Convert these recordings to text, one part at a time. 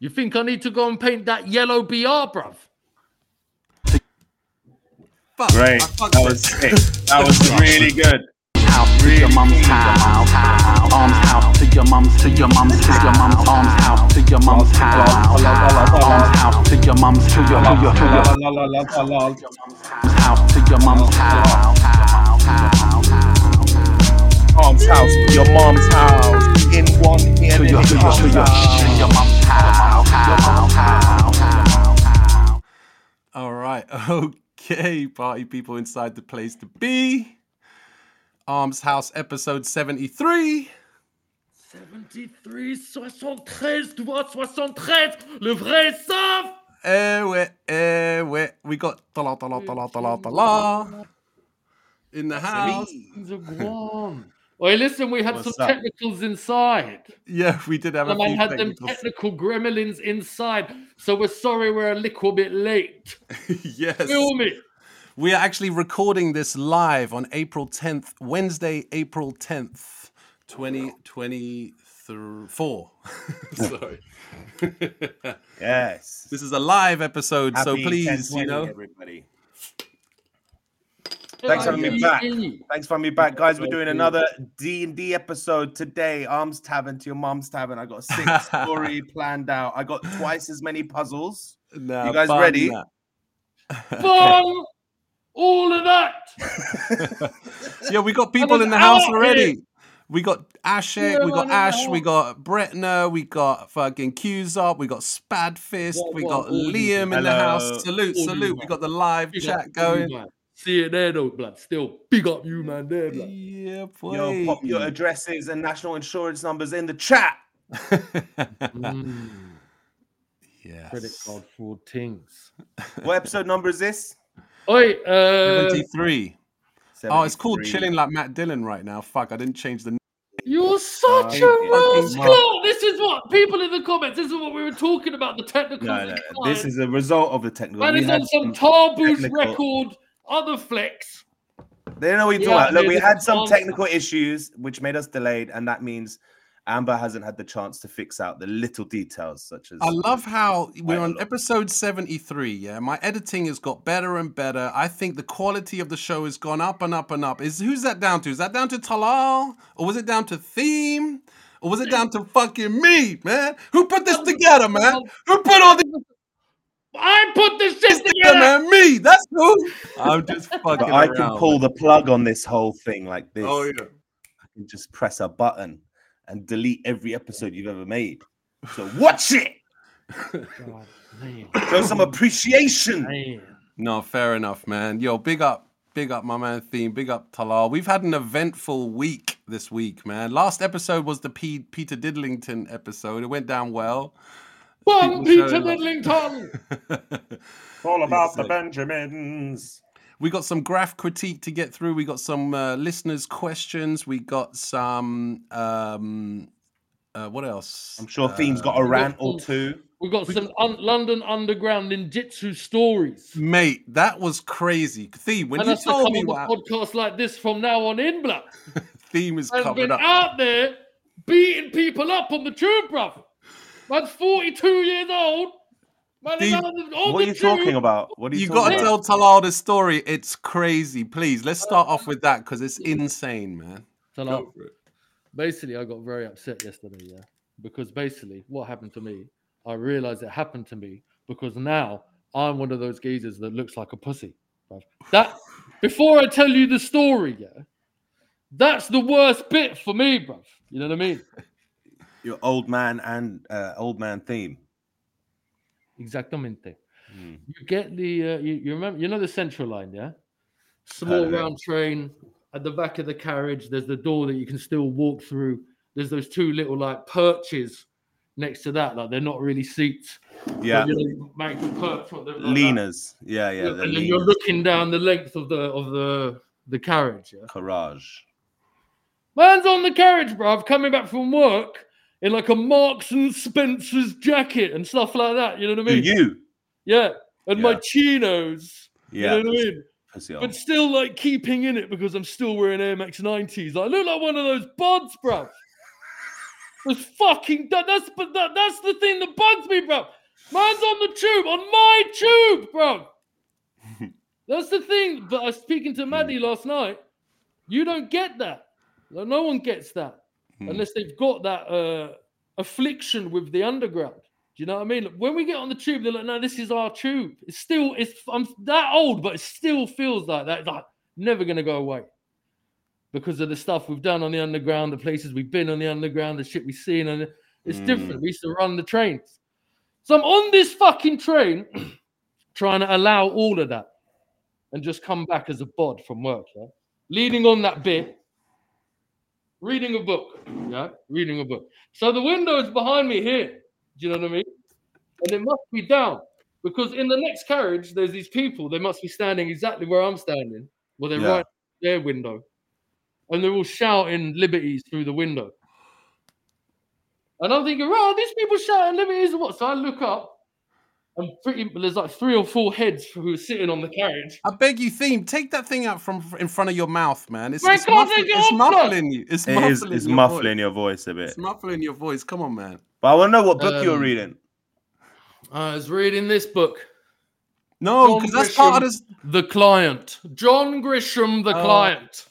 You think I need to go and paint that yellow BR, bruv? Fuck. Great. That was sick. That was really good. House to your mum's house, arms house to your mum's, to your mum's, to your mum's, arms house to your mum's house, arms house to your mum's, to your house to your mum's house, arms house to your mum's house, in one ear to your mum's house. All right, okay, party people inside the place to be. Arms House episode 73. 73, 73, tu vois, 73, le vrai savent. We got tala in the house. Oi, listen, we had some technicals inside. Yeah, we did have a few had them technical gremlins inside, so we're sorry we're a little bit late. Yes. Feel me? We are actually recording this live on April 10th, Wednesday, April 10th, 2024. Sorry. Yes. This is a live episode, Happy so please, everybody. Thanks for having me back. Thanks for having me back, guys. We're doing another D&D episode today. Arms Tavern to your mum's tavern. I got a sick story planned out. I got twice as many puzzles. No, you guys ready? Fun! All of that. Yeah, we got people in the house already. We got Ashek, we got Ash, we got Bretner, we got fucking Q's up, we got Spadfist, we got Liam in the house. Salute. We got the live chat going. See it there though, blood. Still big up you, man. There, blood. Yeah, boy. Yo, pop your addresses and national insurance numbers in the chat. Yes. Credit card fraud things. What episode number is this? Oi, 73. Oh, it's called Chilling Like Matt Dillon right now. Fuck, I didn't change the name. You're such a rascal. This is what people in the comments. This is what we were talking about. The technical. No. This is a result of the technical. Man, it's on some Tarboosh record. Other flex. They don't know what you're talking about. Look, we had some technical issues which made us delayed, and that means Amber hasn't had the chance to fix out the little details, such as. I love how we're on episode 73. Yeah, my editing has got better and better. I think the quality of the show has gone up and up and up. Who's that down to? Is that down to Talal, or was it down to Theme, or was it down to fucking me, man? Who put this together, man? Who put all the? I put this shit together, man. Me, that's who. I'm just fucking. I can pull the plug on this whole thing like this. Oh yeah. I can just press a button and delete every episode you've ever made. So watch it. God, man. Show some appreciation. Man. No, fair enough, man. Yo, big up my man Theme. Big up Talal. We've had an eventful week this week, man. Last episode was the Peter Diddlington episode. It went down well. One Peter Diddlington. All about the Benjamins. We got some graph critique to get through. We got some listeners' questions. We got some what else? I'm sure Theme's got a rant or two. We got some London Underground ninjutsu stories. Mate, that was crazy. Theme, when you told me what podcast like this from now on in, blood. Theme is covered up. Out there beating people up on the tube, bruv. Man's 42 years old. Man, what are you talking about? What are you got to tell Talal the story. It's crazy. Please, let's start off with that because it's insane, man. Talal, basically, I got very upset yesterday, yeah? Because basically, what happened to me, I realized it happened to me because now I'm one of those geezers that looks like a pussy. Bruv. That, before I tell you the story, yeah, that's the worst bit for me, bruv. You know what I mean? Your old man and old man Theme. Exactamente. You get the you remember, you know, the central line, yeah? Small round train at the back of the carriage. There's the door that you can still walk through. There's those two little like perches next to that, like they're not really seats. Yeah, but, you know, make the perch. Leaners. Yeah. And then you're looking down the length of the carriage. Yeah? Carriage. Man's on the carriage, bruv, coming back from work. In like a Marks and Spencer's jacket and stuff like that. You know what I mean? You? Yeah. And my chinos. Yeah. You know what I mean? But still like keeping in it because I'm still wearing Air Max 90s. I look like one of those buds, bruv. It's fucking that's the thing that bugs me, bro. Man's on the tube, on my tube, bro. That's the thing. But I was speaking to Maddie last night. You don't get that. Like, no one gets that unless they've got that affliction with the underground. Do you know what I mean? Like, when we get on the tube, they're like, "No, this is our tube." I'm that old, but it still feels like that. It's like never gonna go away. Because of the stuff we've done on the underground, the places we've been on the underground, the shit we've seen, and it's different. We used to run the trains. So I'm on this fucking train trying to allow all of that and just come back as a bod from work, yeah? Leading on that bit, reading a book, yeah? Reading a book. So the window is behind me here, do you know what I mean? And it must be down because in the next carriage, there's these people, they must be standing exactly where I'm standing, well, they're right their window. And they're all shouting liberties through the window. And I'm thinking, right, these people shouting liberties or what? So I look up, and there's like 3 or 4 heads who are sitting on the carriage. I beg you, Theme, take that thing out from in front of your mouth, man. It's It's muffling you. It's muffling your voice a bit. It's muffling your voice. Come on, man. But I want to know what book you're reading. I was reading this book. No, because that's part of this. The Client. John Grisham, The Client.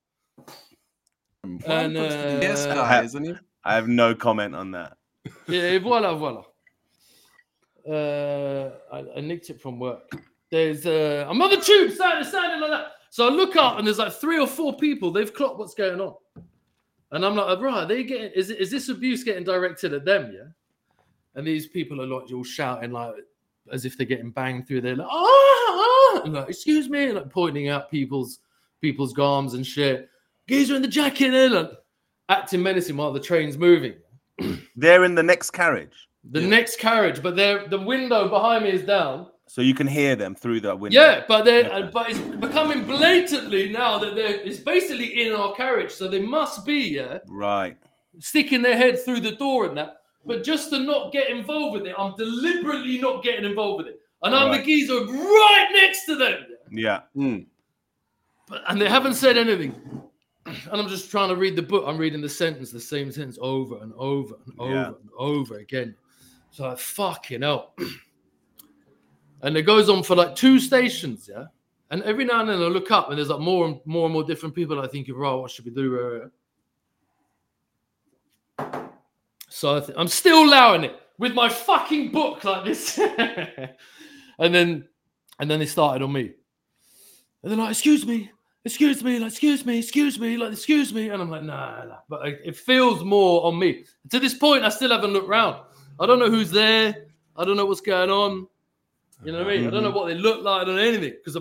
And yes, guy, isn't he? I have no comment on that. Yeah, voila. I nicked it from work. There's I'm on the tube, standing like that. So I look up and there's like 3 or 4 people. They've clocked what's going on, and I'm like, right, they getting is this abuse getting directed at them? Yeah, and these people are like all shouting like as if they're getting banged through. They're like, and like, excuse me, and like pointing out people's garms and shit. Geezer in the jacket, like acting menacing while the train's moving. They're in the next carriage. Next carriage, but the window behind me is down, so you can hear them through that window. Yeah, but but it's becoming blatantly now that it's basically in our carriage, so they must be right sticking their head through the door and that. But just to not get involved with it, I'm deliberately not getting involved with it, and I'm the geezer right next to them. Yeah, and they haven't said anything. And I'm just trying to read the book. I'm reading the same sentence over and over and over and over again. So I fucking hell. And it goes on for like 2 stations, yeah? And every now and then I look up and there's like more and more different people. And I think, right, what should we do? So I'm still allowing it with my fucking book like this. and then they started on me. And they're like, excuse me, and I'm like, nah. But it feels more on me. To this point, I still haven't looked round. I don't know who's there. I don't know what's going on. You know what I mean? I don't know what they look like. I don't know anything because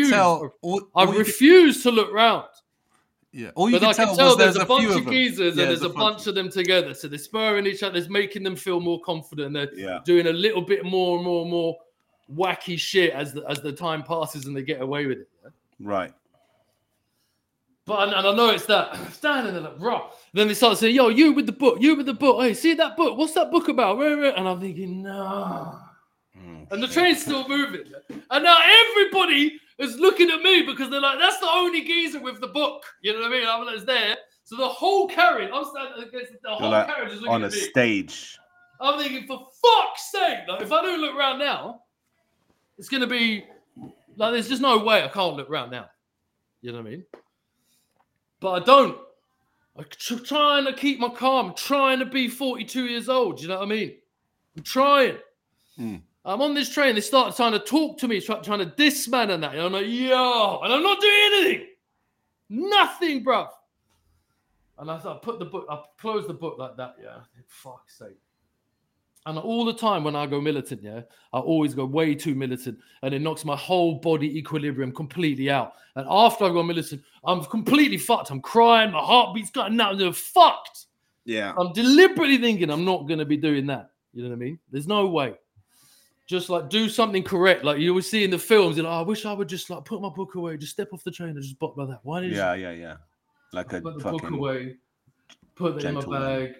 I refuse to look round. Yeah, all you can tell there's a bunch of geezers and there's a bunch of them together. So they're spurring each other. It's making them feel more confident. They're doing a little bit more and more wacky shit as the time passes and they get away with it. Yeah? Right. But and I know it's that standing there like, bro. Then they start saying, "Yo, you with the book. Hey, see that book? What's that book about?" And I'm thinking, no. And the train's still moving. And now everybody is looking at me because they're like, "That's the only geezer with the book." You know what I mean? I'm like, it's there. So the whole carriage, I'm standing against the whole carriage is looking on at me. On a stage. I'm thinking, for fuck's sake, like, if I don't look around now, it's gonna be like there's just no way I can't look around now. You know what I mean? But I don't. I'm trying to keep my calm. I'm trying to be 42 years old. You know what I mean? I'm trying. I'm on this train. They start trying to talk to me, trying to diss man and that. And I'm like, yo. And I'm not doing anything. Nothing, bruv. And I put the book, I closed the book like that, yeah. Fuck's sake. And all the time when I go militant, yeah, I always go way too militant and it knocks my whole body equilibrium completely out. And after I go militant, I'm completely fucked. I'm crying, my heartbeat's going nuts, I'm fucked. Yeah. I'm deliberately thinking I'm not going to be doing that. You know what I mean? There's no way. Just like do something correct. Like you always see in the films, you're like, I wish I would just like put my book away, just step off the train and just bop like that. Why did you? Yeah. Like a put the fucking book away, put it in my bag.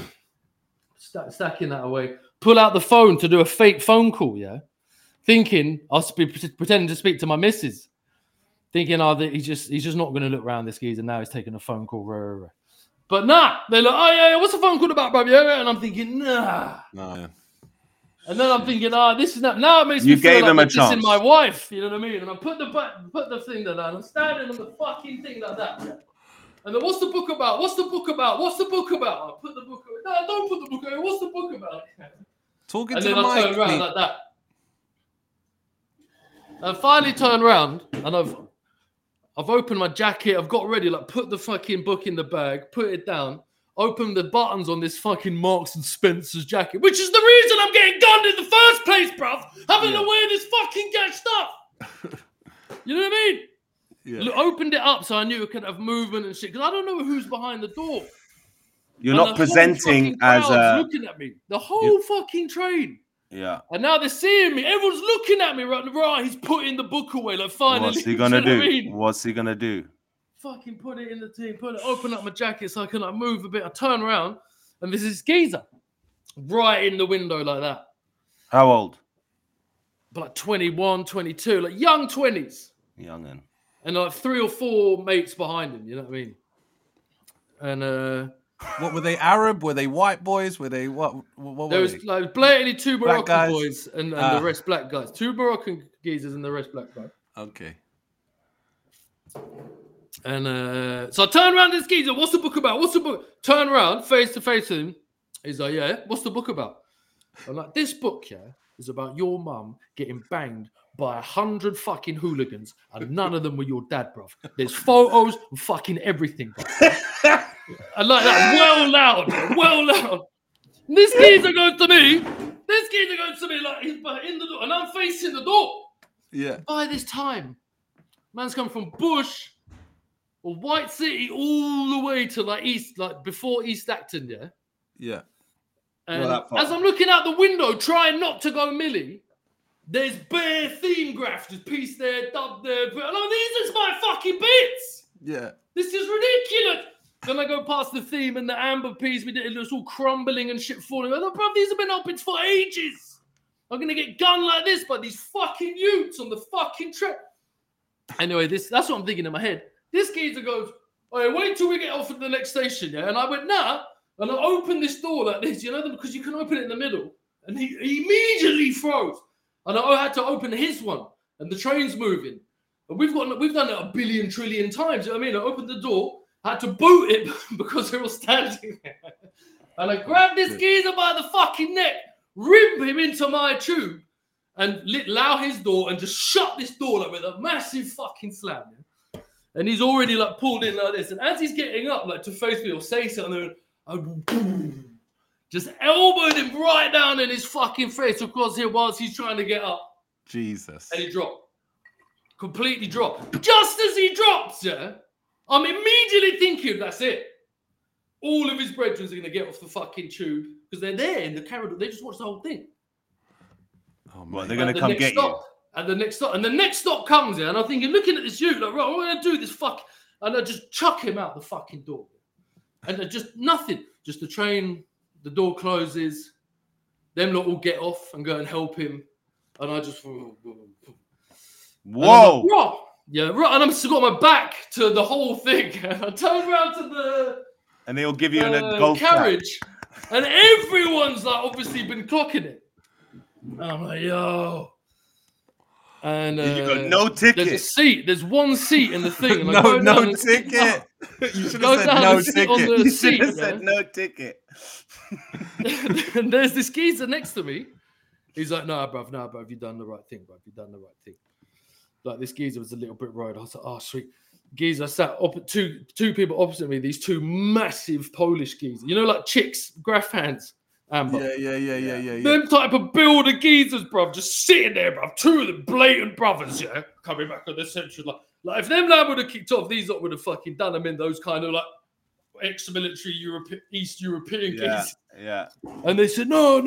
Stacking that away, pull out the phone to do a fake phone call, yeah, thinking I'll pretending to speak to my missus, thinking, he's just not going to look around this geezer now. He's taking a phone call, But nah, they're like, oh yeah, what's the phone call about, bro? Yeah, and I'm thinking, nah. No, yeah. And then I'm thinking, this is not. Now it makes me You feel gave like them a they're dissing chance. my wife. You know what I mean? And I put the thing there, and I'm standing on the fucking thing like that. Yeah? And then, what's the book about? What's the book about? What's the book about? I put the book. No, don't put the book away. What's the book about? Talking And to then the I mic. turn around Pete. like that. I finally turn around, and I've opened my jacket. I've got ready, like put the fucking book in the bag, put it down, open the buttons on this fucking Marks and Spencer's jacket, which is the reason I'm getting gunned in the first place, bruv. Having to wear this fucking stuff. You know what I mean? Yeah. Opened it up so I knew it could have movement and shit. Because I don't know who's behind the door. You're And not the whole presenting fucking as crowd's a. looking at me. The whole fucking train. Yeah. And now they're seeing me. Everyone's looking at me. Right, he's putting the book away. Like, finally. What's he gonna Do you know do? what I mean? What's he gonna do? Fucking put it in the thing, open up my jacket so I can like move a bit. I turn around and there's this geezer right in the window like that. How old? But like 21, 22, like young 20s. Youngin. And like 3 or 4 mates behind him, you know what I mean? And What were they? Arab? Were they white boys? Were they what? What there were was they? like blatantly 2 Black Moroccan guys? boys and the rest black guys. 2 Moroccan geezers and the rest black guys. Okay. And so I turn around to this geezer. What's the book about? What's the book? Turn around, face to face with him. He's like, yeah, what's the book about? I'm like, this book, yeah, is about your mum getting banged by 100 fucking hooligans, and none of them were your dad, bruv. There's photos and fucking everything, bruv. And like that, well loud. And this geezer goes to me. Like he's in the door, and I'm facing the door. Yeah. By this time, man's come from Bush or White City all the way to like East, like before East Acton, yeah. Yeah. And Not that far. as I'm looking out the window, trying not to go Millie, there's bare theme graphs, just piece there, dub there. But like, these are my fucking bits. Yeah. This is ridiculous. Then I go past the theme and the amber piece, it's all crumbling and shit falling. I'm like, bro, these have been open for ages. I'm gonna get gunned like this by these fucking youths on the fucking track. Anyway, that's what I'm thinking in my head. This geezer goes, "Oh, wait till we get off at the next station, yeah." And I went, "Nah." And I opened this door like this, you know, because you can open it in the middle. And he immediately froze. And I had to open his one, and the train's moving. And we've done it a billion trillion times. You know what I mean? I opened the door, had to boot it because they were standing there. And I grabbed this geezer by the fucking neck, rip him into my tube, and allow his door and just shut this door like with a massive fucking slam. Yeah? And he's already like pulled in like this. And as he's getting up, like to face me or say something, I just elbowed him right down in his fucking face across here whilst he's trying to get up. Jesus. And he dropped. Completely dropped. Just as he drops, yeah, I'm immediately thinking, that's it. All of his brethren are going to get off the fucking tube because they're there in the corridor. They just watched the whole thing. Oh, Well, man. they're going to come get you. And the next stop comes here, and I'm thinking, looking at this youth, like, right, what am I going to do this fuck? And I just chuck him out the fucking door. And just nothing. Just the train, the door closes. Them lot all get off and go and help him. And I just... Whoa! Like, yeah, right. And I'm still got my back to the whole thing. And I turn around to the... And they'll give you a golf carriage. And everyone's like obviously been clocking it. And I'm like, yo. And you got no ticket. There's a seat. There's one seat in the thing. And I no go down and ticket. You should go have said down no and sit ticket. on the You seat, should have yeah? said no ticket. And there's this geezer next to me. He's like, nah, bruv, you've done the right thing, bruv. You've done the right thing. Like, this geezer was a little bit worried. I was like, oh, sweet. Geezer sat two people opposite me, these 2 massive Polish geezers. You know, like chicks, graph hands, Amber. Yeah. Them type of builder geezers, bruv, just sitting there, bruv. 2 of them blatant brothers, yeah, coming back on the central. Like if them lad would have kicked off, these lot would have fucking done them in those kind of like ex-military East European cases. Yeah. And they said, no.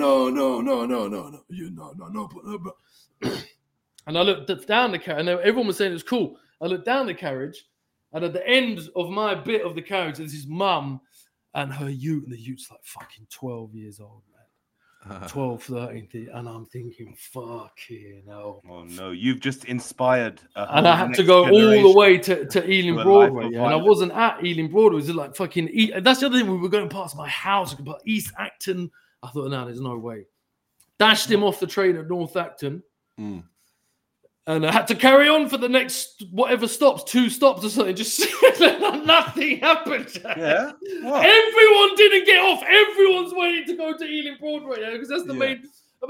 But and I looked down the carriage, and everyone was saying it was cool. I looked down the carriage, and at the end of my bit of the carriage, there's his mum and her ute, and the ute's like fucking 12 years old, man. 12, 13, and I'm thinking, fucking hell. Oh no, you've just inspired. And I had to go all the way to Ealing Broadway, and I wasn't at Ealing Broadway. It was like fucking. That's the other thing. We were going past my house, but East Acton. I thought, no, there's no way. Dashed him off the train at North Acton, and I had to carry on for the next whatever stops, 2 stops or something. Just nothing happened. Yeah, what? Everyone didn't get off. Everyone's waiting to go to Ealing Broadway because that's the main.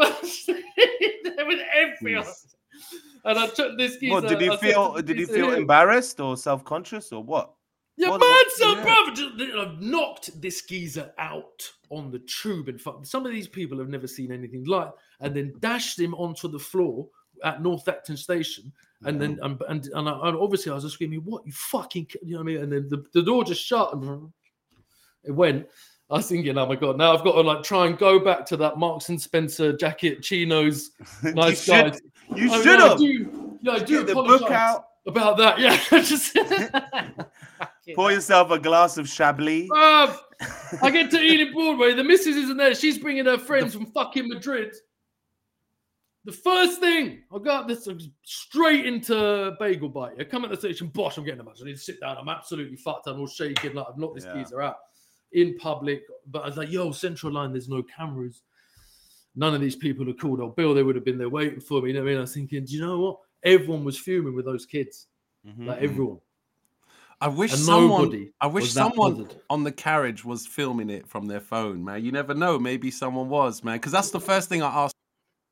With everyone. And I took this geezer. What did he feel embarrassed or self-conscious or what? Yeah, mad son, brother. I've knocked this geezer out on the tube. And some of these people have never seen anything like, and then dashed him onto the floor at North Acton Station. And then, and obviously I was just screaming, "What, you fucking," you know what I mean? And then the door just shut and it went. I was thinking, oh my God, now I've got to like try and go back to that Marks and Spencer jacket, chinos, nice guys. You should have. I do get the book out about that. Yeah, just pour yourself a glass of Chablis. I get to Ealing Broadway. The missus isn't there. She's bringing her friends from fucking Madrid. The first thing I got this straight into Bagel Bite. I come at the station, bosh, I'm getting a match. I need to sit down. I'm absolutely fucked. I'm all shaking. Like I've knocked this geezer out in public. But I was like, yo, Central Line, there's no cameras. None of these people are called old Bill. They would have been there waiting for me. You know what I mean? I was thinking, do you know what? Everyone was fuming with those kids. Like everyone. I wish someone on the carriage was filming it from their phone, man. You never know. Maybe someone was, man. Because that's the first thing I asked.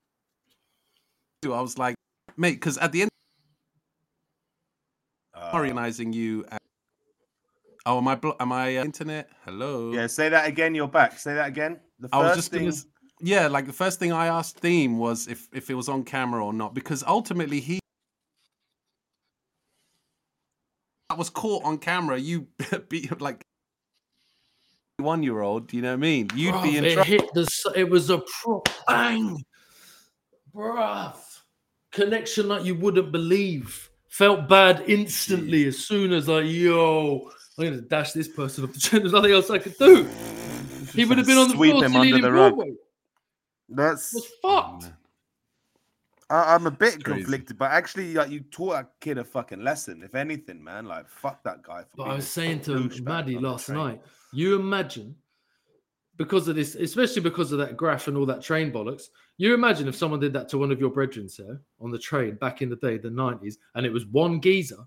I was like, mate, because at the end, organizing you. Oh, am I internet? Hello. Yeah, say that again. You're back. Say that again. The first thing. Like the first thing I asked Theme was if it was on camera or not, because ultimately he was caught on camera. You be like 1-year-old. You know what I mean? You'd be in trouble. It was a bang, bruv. Connection like you wouldn't believe. Felt bad instantly as soon as I'm going to dash this person off the train. There's nothing else I could do. He would have been on the floor under the rug. That's fucked. I'm a bit conflicted, but actually, like, you taught that kid a fucking lesson. If anything, man, like fuck that guy. But I was saying to Maddie last night, you imagine because of this, especially because of that graph and all that train bollocks. You imagine if someone did that to one of your brethren, sir, on the train back in the day, the 90s, and it was one geezer.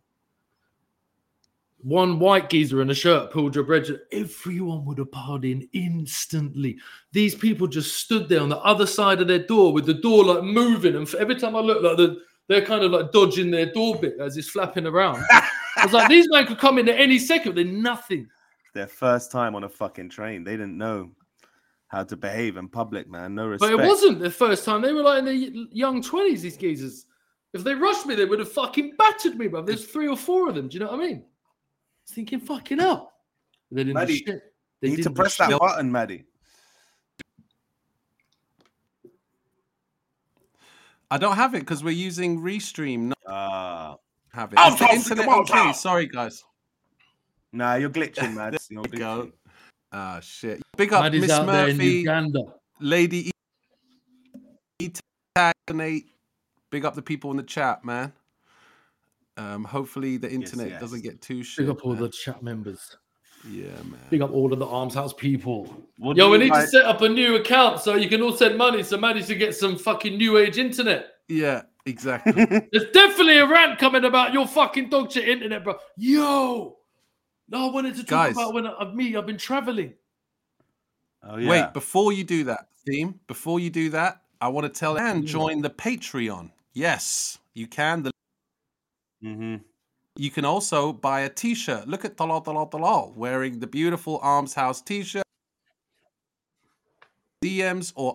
One white geezer in a shirt pulled your brethren, everyone would have piled in instantly. These people just stood there on the other side of their door with the door like moving. And every time I look, like they're kind of like dodging their door bit as it's flapping around. I was like, these men could come in at any second. They're nothing. Their first time on a fucking train. They didn't know how to behave in public, man. No respect. But it wasn't their first time. They were like in their young 20s, these geezers. If they rushed me, they would have fucking battered me, bro. There's 3 or 4 of them. Do you know what I mean? Thinking fucking hell. They didn't Maddie, shit. They need to press that button, Maddie. I don't have it because we're using Restream. Have it. Is the internet okay? Sorry, guys. Nah, you're glitching, Mads. There you go. Ah, shit. Big up Miss Murphy, Lady E. Big up the people in the chat, man. Hopefully the internet doesn't get too shit. Big up all the chat members. Yeah, man. Big up all of the Arms House people. We need to set up a new account so you can all send money so Maddie to get some fucking new age internet. Yeah, exactly. There's definitely a rant coming about your fucking dog shit internet, bro. Yo! No, I wanted to talk about when I've been traveling. Oh, yeah. Wait, before you do that, I want to tell you and join the Patreon. Yes, you can. You can also buy a t-shirt. Look at Talal wearing the beautiful Arms House t-shirt. DMs or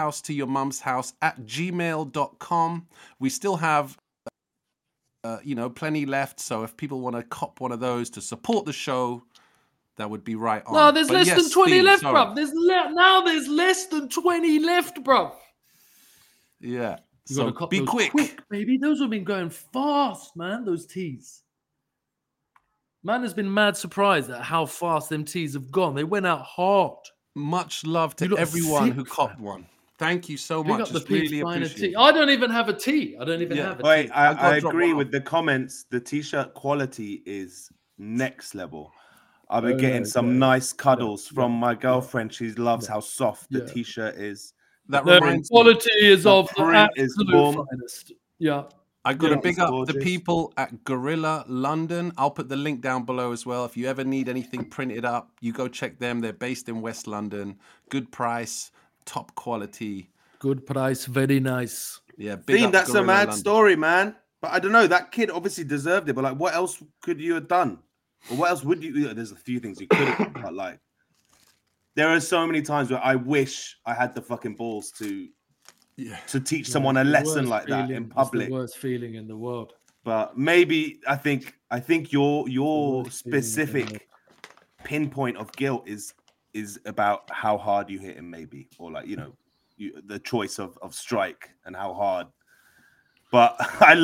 armshouse@gmail.com. We still have plenty left, so if people want to cop one of those to support the show, that would be right on. No, there's less than 20 left, bruv. There's less than 20 left, bruv. Yeah. So be quick, baby. Those have been going fast, man. Those teas. Man has been mad surprised at how fast them teas have gone. They went out hard. Much love to everyone who copped one. Thank you so Big much. up the It's really peeps buying a appreciated. tee. I don't even have a tee. I don't even Yeah. have a Wait, tee. I gotta drop agree one with the comments. The t-shirt quality is next level. I've been Oh, getting no, some yeah, nice cuddles yeah, from my yeah, girlfriend. She loves yeah, how soft the yeah. t-shirt is. That The reminds me. quality is The of the print is absolute bomb. finest. Yeah. I got to Yeah. big up the Gorgeous. people at Gorilla London. I'll put the link down below as well. If you ever need anything printed up, you go check them. They're based in West London. Good price, top quality. Good price, very nice. Yeah, big Theme, up that's Gorilla a mad London. story, man. But I don't know. That kid obviously deserved it. But like, what else could you have done? Or what else would you? There's a few things you could have done, but like, there are so many times where I wish I had the fucking balls to teach someone a It's the lesson worst like that feeling- in public. It's the worst feeling in the world. But maybe I think your worst feeling in the specific pinpoint of guilt is about how hard you hit him, maybe, or like the choice of strike and how hard. But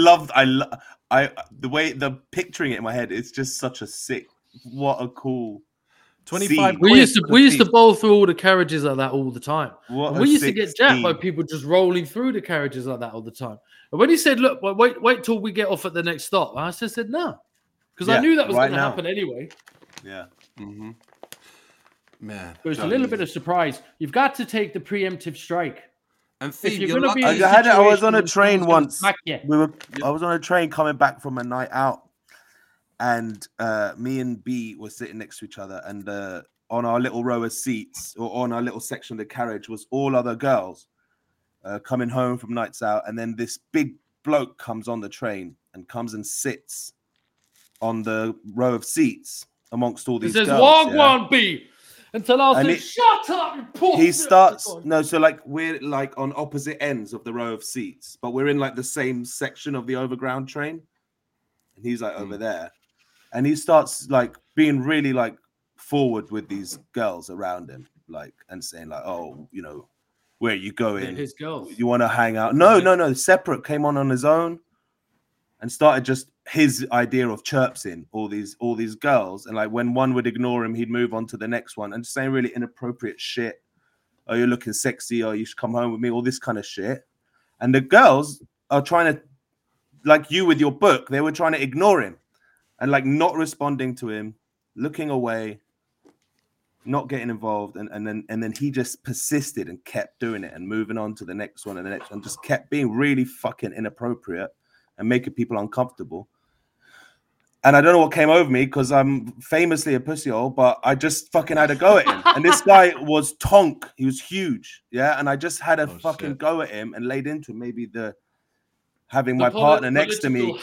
the way the picturing it in my head, it's just such a sick. What a cool 25 scene. We quid used to for the we used to piece. bowl through all the carriages like that all the time. What And a we used to sick get jacked by scene. people just rolling through the carriages like that all the time. And when he said, "Look, well, wait till we get off at the next stop," I just said no, because I Yeah, knew that was right going to now. happen anyway. Yeah. Mm-hmm. Man. But it's a Johnny. little bit of surprise. You've got to take the preemptive strike. And If Thief, you're you're going to be, lucky. in a I was on a situation train where someone's gonna once. smack you. I was on a train coming back from a night out, and me and B were sitting next to each other, and on our little row of seats, or on our little section of the carriage, was all other girls coming home from nights out, and then this big bloke comes on the train and comes and sits on the row of seats amongst all He these says, girls. "Walk yeah? one B," until I And said, "Shut up, you poor." He starts so like we're like on opposite ends of the row of seats, but we're in like the same section of the overground train, and he's like over there, and he starts like being really like forward with these girls around him, like, and saying like, "Oh, where are you going? His girls. You want to hang out?" No, separate. Came on his own, and started just his idea of chirpsing all these girls, and like when one would ignore him, he'd move on to the next one and just saying really inappropriate shit. "Oh, you're looking sexy," "Oh, you should come home with me," all this kind of shit. And the girls are trying to, like you with your book, they were trying to ignore him and like not responding to him, looking away, not getting involved, and then he just persisted and kept doing it and moving on to the next one and the next one, just kept being really fucking inappropriate and making people uncomfortable. And I don't know what came over me, because I'm famously a pussyhole, but I just fucking had a go at him. And this guy was tonk. He was huge. Yeah. And I just had a fucking go at him and laid into him. Maybe having my partner next to me.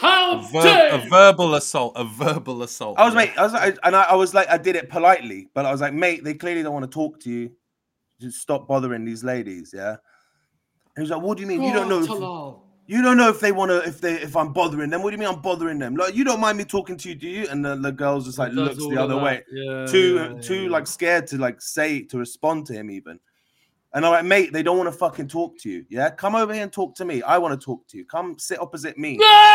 A verbal assault. A verbal assault. I was like, I did it politely, but I was like, "Mate, they clearly don't want to talk to you. Just stop bothering these ladies." Yeah. And he was like, "What do you mean? You don't know? You don't know if they want to, if I'm bothering them. What do you mean I'm bothering them? Like, you don't mind me talking to you, do you?" And the girls just like looks the other way, too like scared to like to respond to him even. And I'm like, "Mate, they don't want to fucking talk to you. Yeah, come over here and talk to me. I want to talk to you. Come sit opposite me,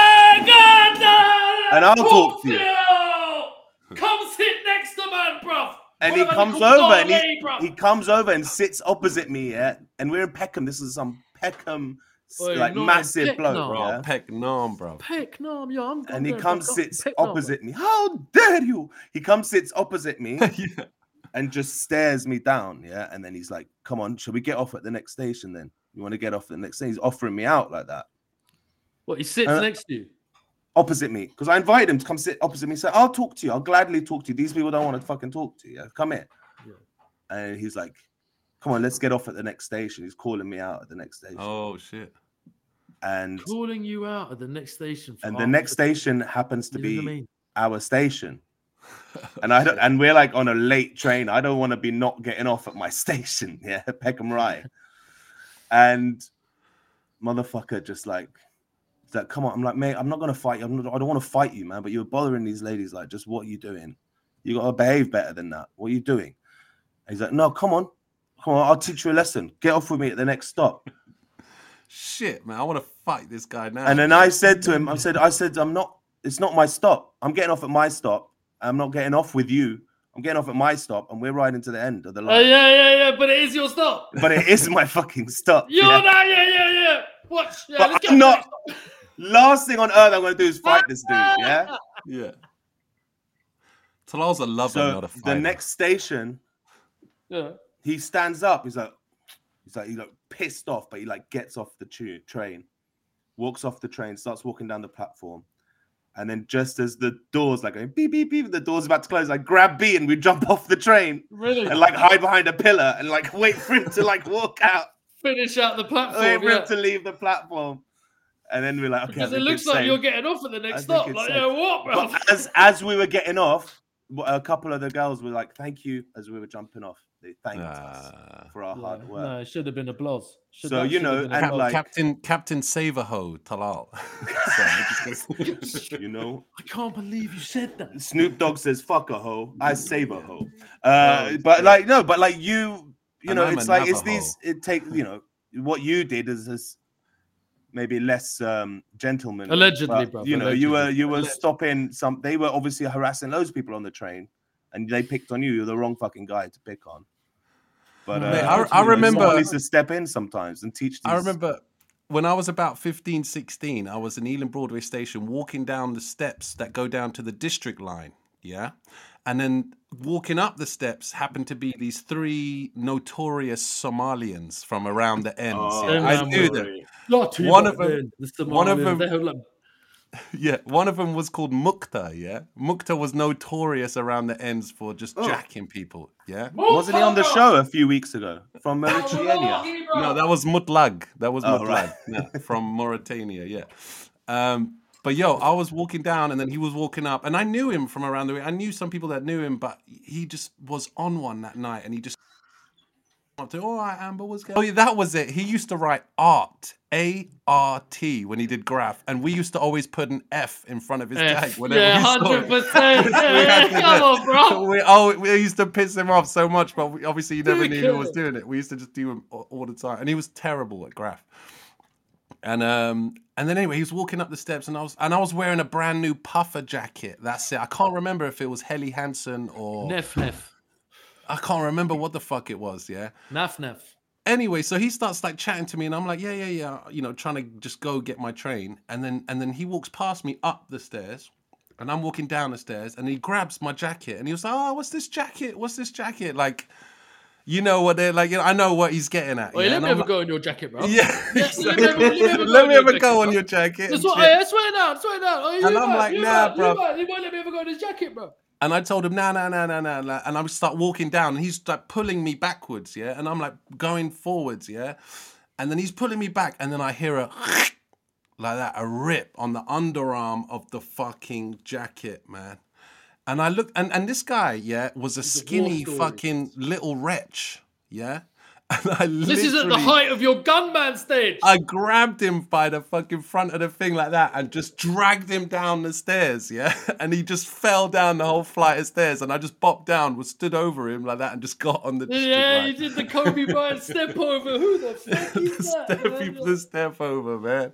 and I'll talk to you." Come sit next to man, bruv. And he comes over and he comes over and sits opposite me. Yeah, and we're in Peckham. This is some Peckham. Like massive bloke, yeah? Peckham, bro. Peckham, yeah. And he comes sits opposite me. How dare you? He comes sits opposite me and just stares me down, yeah. And then he's like, "Come on, shall we get off at the next station? Then you want to get off at the next station?" He's offering me out like that. What? He sits next to you, opposite me, because I invited him to come sit opposite me. So "I'll talk to you. I'll gladly talk to you. These people don't want to fucking talk to you. Yeah? Come here." Yeah. And he's like, "Come on, let's get off at the next station." He's calling me out at the next station. Oh shit. And calling you out at the next station. And the next station happens to be our station. And we're like on a late train. I don't want to be not getting off at my station. Yeah, Peckham Rye. And motherfucker just like, "Come on." I'm like, "Mate, I'm not gonna fight you. I don't want to fight you, man. But you're bothering these ladies. Like, just what are you doing? You gotta behave better than that. What are you doing?" And he's like, "No, come on. I'll teach you a lesson. Get off with me at the next stop." Shit, man, I want to fight this guy now. And then I said to him, I said, "I'm not. It's not my stop. I'm getting off at my stop. I'm not getting off with you I'm getting off at my stop, and we're riding to the end of the Oh line. yeah. But it is your stop. But it is my fucking stop. You're yeah. that. Yeah. Watch. Yeah, But let's I'm go. not. Last thing on earth I'm going to do is fight this dude. Yeah. Yeah. Talal's a lover, So not a fighter. the next station, Yeah. he stands up. He's like pissed off, but he like gets off the train, walks off the train, starts walking down the platform, and then just as the doors like going beep beep beep, the door's about to close, I grab B and we jump off the train Really? and like hide behind a pillar and like wait for him to like walk out, Finish out the platform. wait for Yeah. him to leave the platform, and then we're like, okay, Because I it think looks it's like safe. you're getting off at the I next think stop. it's Like, safe. yeah, what, bro? But as we were getting off, a couple of the girls were like, "Thank you," as we were jumping off. They thanked us for our hard Yeah. work. No, it should have been applause. So, you know, and like- Captain Saverho Talal. You know, I can't believe you said that. Snoop Dogg says "fuck a hoe," I save a hoe. Oh, But like no, but like you And know, I'm it's a like it's Navajo. these. It takes what you did is maybe less gentleman. Allegedly, bruv, You know, you were allegedly. stopping some. They were obviously harassing loads of people on the train, and they picked on you. You're the wrong fucking guy to pick on. But Mate, I remember- someone needs to step in sometimes and teach. These... I remember when I was about 15, 16, I was in Ealing Broadway Station walking down the steps that go down to the district line. Yeah. And then walking up the steps happened to be these 3 notorious Somalians from around the ends. Oh, yeah. I knew them. One of them- They have like, Yeah, one of them was called Mukta, yeah? Mukta was notorious around the ends for just jacking people, yeah? Wasn't he on the show a few weeks ago from Mauritania? No, that was Mutlag. That was Oh, Mutlag right. yeah, from Mauritania, yeah. But yo, I was walking down and then he was walking up and I knew him from around the way. I knew some people that knew him, but he just was on one that night and he just up to, all right, Amber, what's going on? Oh, yeah, that was it. He used to write art, A-R-T, when he did graph, and we used to always put an F in front of his tag whenever yeah, we saw it. 100%. Yeah, come on, bro. We used to piss him off so much, but obviously you never knew who was Ridiculous. doing it. We used to just do him all the time, and he was terrible at graph. And then anyway, he was walking up the steps, and I was wearing a brand new puffer jacket. That's it. I can't remember if it was Helly Hansen or Nef. I can't remember what the fuck it was. Yeah. Naf. Anyway, so he starts like chatting to me, and I'm like, yeah, you know, trying to just go get my train, and then he walks past me up the stairs, and I'm walking down the stairs, and he grabs my jacket, and he was like, oh, what's this jacket? Like, you know what they're like, you know, I know what he's getting at. Wait, yeah? let And me I'm ever like, go in your jacket, bro. yeah, exactly. let me Let me go on your jacket. That's and what, shit. I swear down. Oh, And I'm like, nah, bro. You won't let me ever go in his jacket, bro. And I told him, nah. And I would start walking down, and he's like pulling me backwards, yeah? And I'm like going forwards, yeah? And then he's pulling me back, and then I hear a like that, a rip on the underarm of the fucking jacket, man. And I looked, and this guy, yeah, was a skinny story. fucking little wretch, yeah? And I This is at the literally- height of your gunman stage. I grabbed him by the fucking front of the thing like that and just dragged him down the stairs, yeah? And he just fell down the whole flight of stairs and I just bopped down, stood over him like that and just got on the district Yeah, line. you did the Kobe Bryant step over. Who the fuck is that? the step over, man.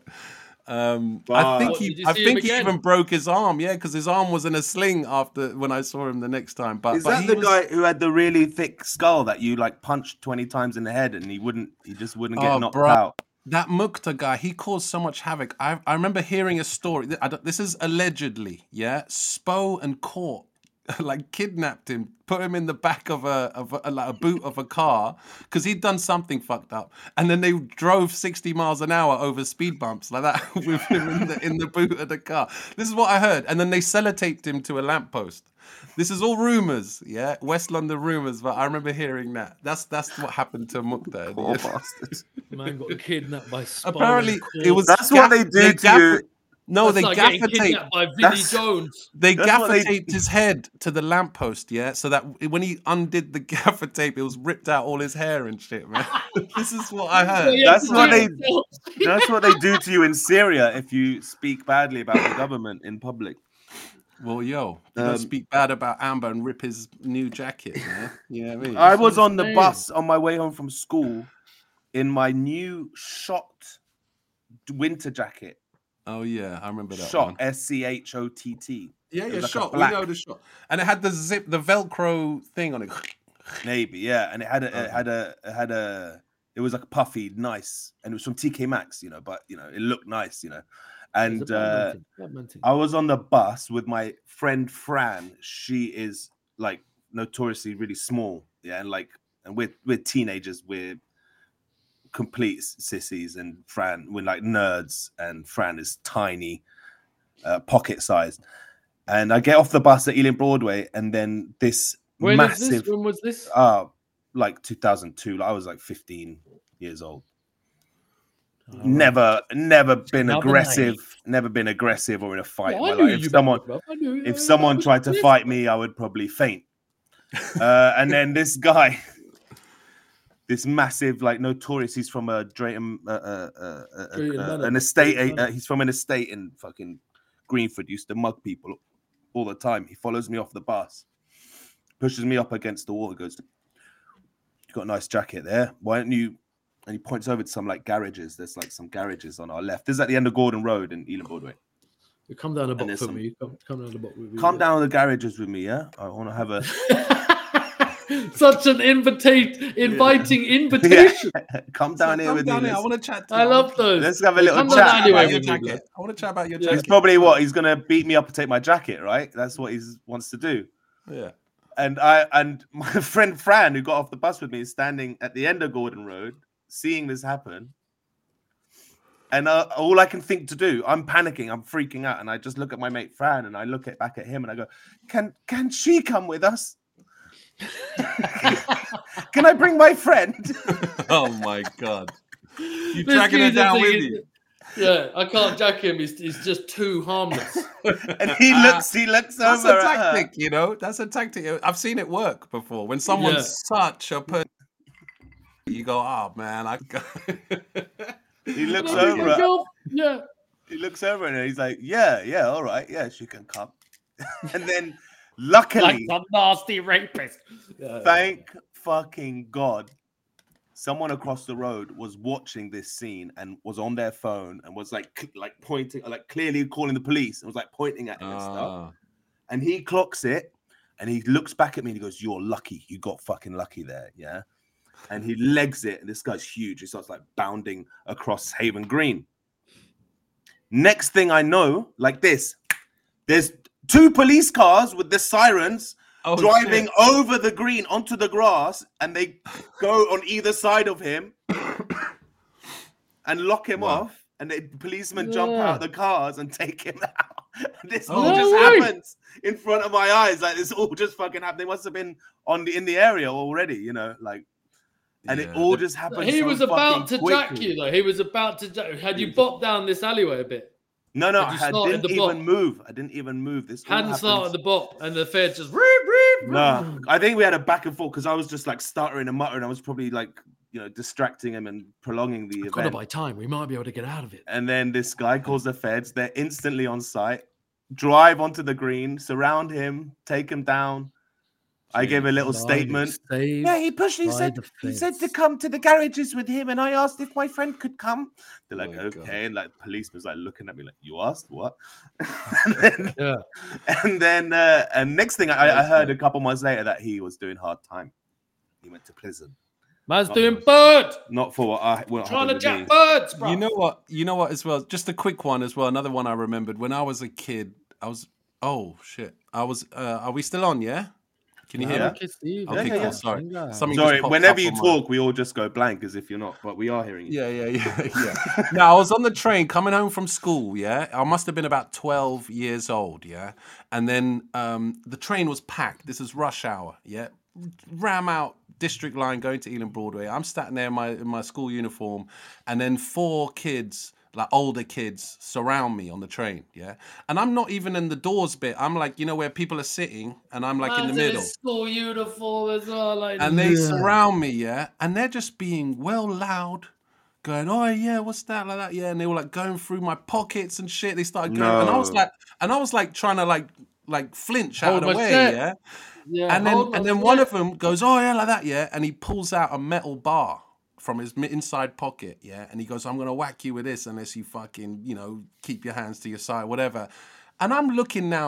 I Wow. think What, did you I see him think he again? even broke his arm, yeah, because his arm was in a sling after when I saw him the next time. But Is but that he the was, guy who had the really thick skull that you like punched 20 times in the head and he just wouldn't get Oh, knocked bro. out? That Mukta guy, he caused so much havoc. I remember hearing a story. This is allegedly, yeah. Spo and Court like kidnapped him, put him in the back of a boot of a car because he'd done something fucked up, and then they drove 60 miles an hour over speed bumps like that with him in the boot of the car. This is what I heard, and then they sellotaped him to a lamppost. This is all rumors, yeah, West London rumors, but I remember hearing that. That's what happened to Mukta. Poor bastard. Man got kidnapped by Spo Apparently, and Court. it was That's what they do to you. No, That's they like getting gaffer taped. kidnapped by Vinnie That's- Jones. They That's what gaffer they- taped his head to the lamppost, yeah, so that when he undid the gaffer tape, it was ripped out all his hair and shit, man. This is what I heard. Yeah, That's what they- himself. That's what they do to you in Syria if you speak badly about the government in public. Well, yo, you don't speak bad about Amber and rip his new jacket, man. You know what I mean? I was on the insane. bus on my way home from school in my new Shot winter jacket. Oh yeah, I remember that Shot one. SCHOTT. Yeah, It yeah, was like a shot. We black- know the shot, and it had the Velcro thing on it. Maybe, yeah, and it was like puffy, nice, and it was from TK Maxx, but it looked nice, It's a and Batman thing. I was on the bus with my friend Fran. She is like notoriously really small, yeah, and we're teenagers, we're complete sissies, and we're like nerds, and Fran is tiny, pocket sized. And I get off the bus at Ealing Broadway, and then this When massive. When was this? Like 2002. Like I was like 15 years old. All Never been Another aggressive. night. Never been aggressive or in a fight. Yeah, in I my knew life. you, bruv. I knew If you. someone I tried to was fight me, I would probably faint. And then this guy, this massive, like notorious, he's from a Drayton, an estate. He's from an estate in fucking Greenford. Used to mug people all the time. He follows me off the bus, pushes me up against the wall, and goes, "You got a nice jacket there. Why don't you?" And he points over to some like garages. There's like some garages on our left. This is at the end of Gordon Road in Ealing Broadway. You come down the And box there's with me. Come down the box with me. Come down the garages with me, yeah. I want to have a Such an inviting invitation. come down here with me. I want to chat. To I love those. Let's have a little Come down chat. anyway about your with me, jacket. I want to chat about your Yeah. He's jacket. probably what he's gonna beat me up and take my jacket, right? That's what he wants to do. Yeah. And my friend Fran, who got off the bus with me, is standing at the end of Gordon Road, seeing this happen. And all I can think to do, I'm panicking, I'm freaking out, and I just look at my mate Fran, and I look back at him, and I go, "Can she come with us? Can I bring my friend?" Oh my god. You This dragging her geezer down thing with is- you. Yeah, I can't jack him. He's just too harmless. And he looks That's over a at her. tactic, you know. That's a tactic. I've seen it work before. When someone's such a person, you go, "Oh man, I." He looks No, over. my girl- yeah. He looks over and he's like, yeah, all right, yeah, she can come. And then, luckily, Like some nasty rapist. Yeah. thank fucking God, someone across the road was watching this scene and was on their phone and was like pointing, like clearly calling the police and was like pointing at him and stuff. And he clocks it and he looks back at me and he goes, "You're lucky. You got fucking lucky there." Yeah. And he legs it. And this guy's huge. He starts like bounding across Haven Green. Next thing I know, like this, there's 2 police cars with the sirens driving over the green onto the grass, and they go on either side of him and lock him off. And the policemen jump out of the cars and take him out. And this all just happens in front of my eyes. Like this all just fucking happened. They must have been in the area already, like. And it all just happened. He so was about to fucking jack quickly. you, though. He was about to jack. Had you bopped down this alleyway a bit? No, Had you I started didn't the bop? even move. I didn't even move. This all Hadn't happened- started the bop, and the Fed just reep. No, I think we had a back and forth because I was just like stuttering and muttering. I was probably like, distracting him and prolonging the Gotta event. buy time. We might be able to get out of it. And then this guy calls the feds. They're instantly on site, drive onto the green, surround him, take him down. I gave a little statement. Yeah, he pushed. He said to come to the garages with him, and I asked if my friend could come. They're like, my okay, God. and like the policeman's like looking at me like, you asked what? Yeah. And then next thing I heard a couple months later that he was doing hard time. He went to prison. Man's doing bird. Not for what Trying to happened with jack me. birds, bro. You know what as well? Just a quick one as well. Another one I remembered when I was a kid. Are we still on? Yeah. Can you hear Yeah. me? Yeah, Okay, yeah, cool. yeah. Sorry. Something just Sorry, popped whenever up you on my- talk, we all just go blank as if you're not, but we are hearing you. Yeah. Now, I was on the train coming home from school, yeah? I must have been about 12 years old, yeah? And then the train was packed. This is rush hour, yeah? Ram out District Line going to Ealing Broadway. I'm standing there in my school uniform, and then 4 kids, like older kids, surround me on the train, yeah? And I'm not even in the doors bit. I'm like, where people are sitting, and I'm like in the middle. School uniform as well. Like, And they surround me, yeah, and they're just being loud, going, "Oh yeah, what's that?" like that, yeah. And they were like going through my pockets and shit. They started going, and I was like trying to like flinch out Hold of the my way, shit. yeah. Yeah, And then one of them goes, "Oh yeah, like that, yeah," and he pulls out a metal bar from his inside pocket, yeah, and he goes, "I'm gonna whack you with this unless you fucking keep your hands to your side, whatever." And I'm looking now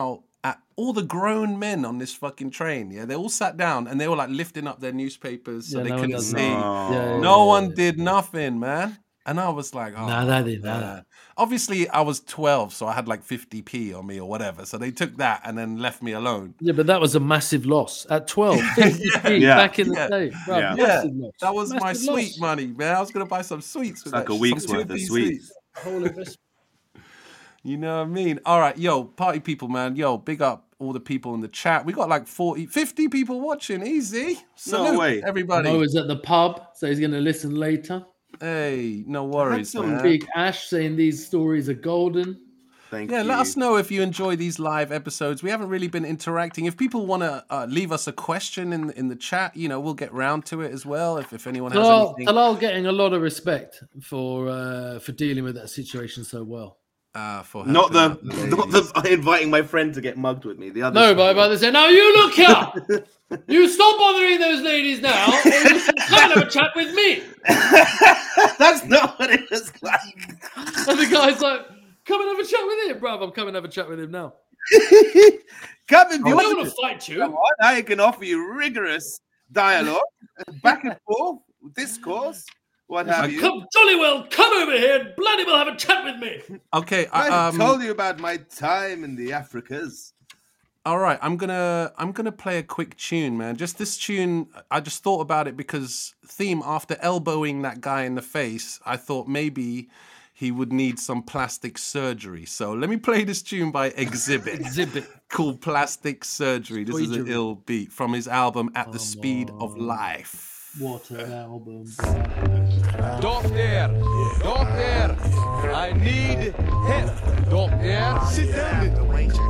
at all the grown men on this fucking train. Yeah, they all sat down and they were like lifting up their newspapers so Yeah, they no one couldn't does see. that. No one did nothing, man. And I was like, oh, Nah, they did man. that. Obviously, I was 12, so I had like 50p on me or whatever. So they took that and then left me alone. Yeah, but that was a massive loss at 12. 50p Yeah. back in the day. Bro, Yeah. massive loss. That was my Massive sweet loss. money, man. I was gonna buy some sweets. With like that a shit, week's some worth of 2p sweets. Whole investment. You know what I mean? All right, yo, party people, man. Yo, big up all the people in the chat. We got like 50 people watching. Easy. Salute, way. everybody. Noah's at the pub, so he's going to listen later. Hey, no worries, some man. Big Ash saying these stories are golden. Thank Yeah, you. let us know if you enjoy these live episodes. We haven't really been interacting. If people want to leave us a question in the chat, you know, we'll get round to it as well. If anyone has anything. Talal getting a lot of respect for dealing with that situation so well. For Not helping the, out not ladies. the inviting my friend to get mugged with me. The other. No, but they say, now you look here. You stop bothering those ladies now, or you can come and have a chat with me. That's not what it was like. And the guy's like, come and have a chat with him, bruv. I'm coming and have a chat with him now. Come if I you don't want want to fight Come you. on, I can offer you rigorous dialogue, back and forth, discourse, what have you. Come, jolly well, come over here and bloody well have a chat with me. Okay, I told you about my time in the Africas. all right. I'm gonna play a quick tune, man. Just this tune. I just thought about it because Theme, after elbowing that guy in the face, I thought maybe he would need some plastic surgery. So let me play this tune by Exhibit. Exhibit. Called Plastic Surgery. This is an Surgery. ill beat from his album At the Speed of Life. What an album. Doctor, doctor, I need help. Doctor, sit down.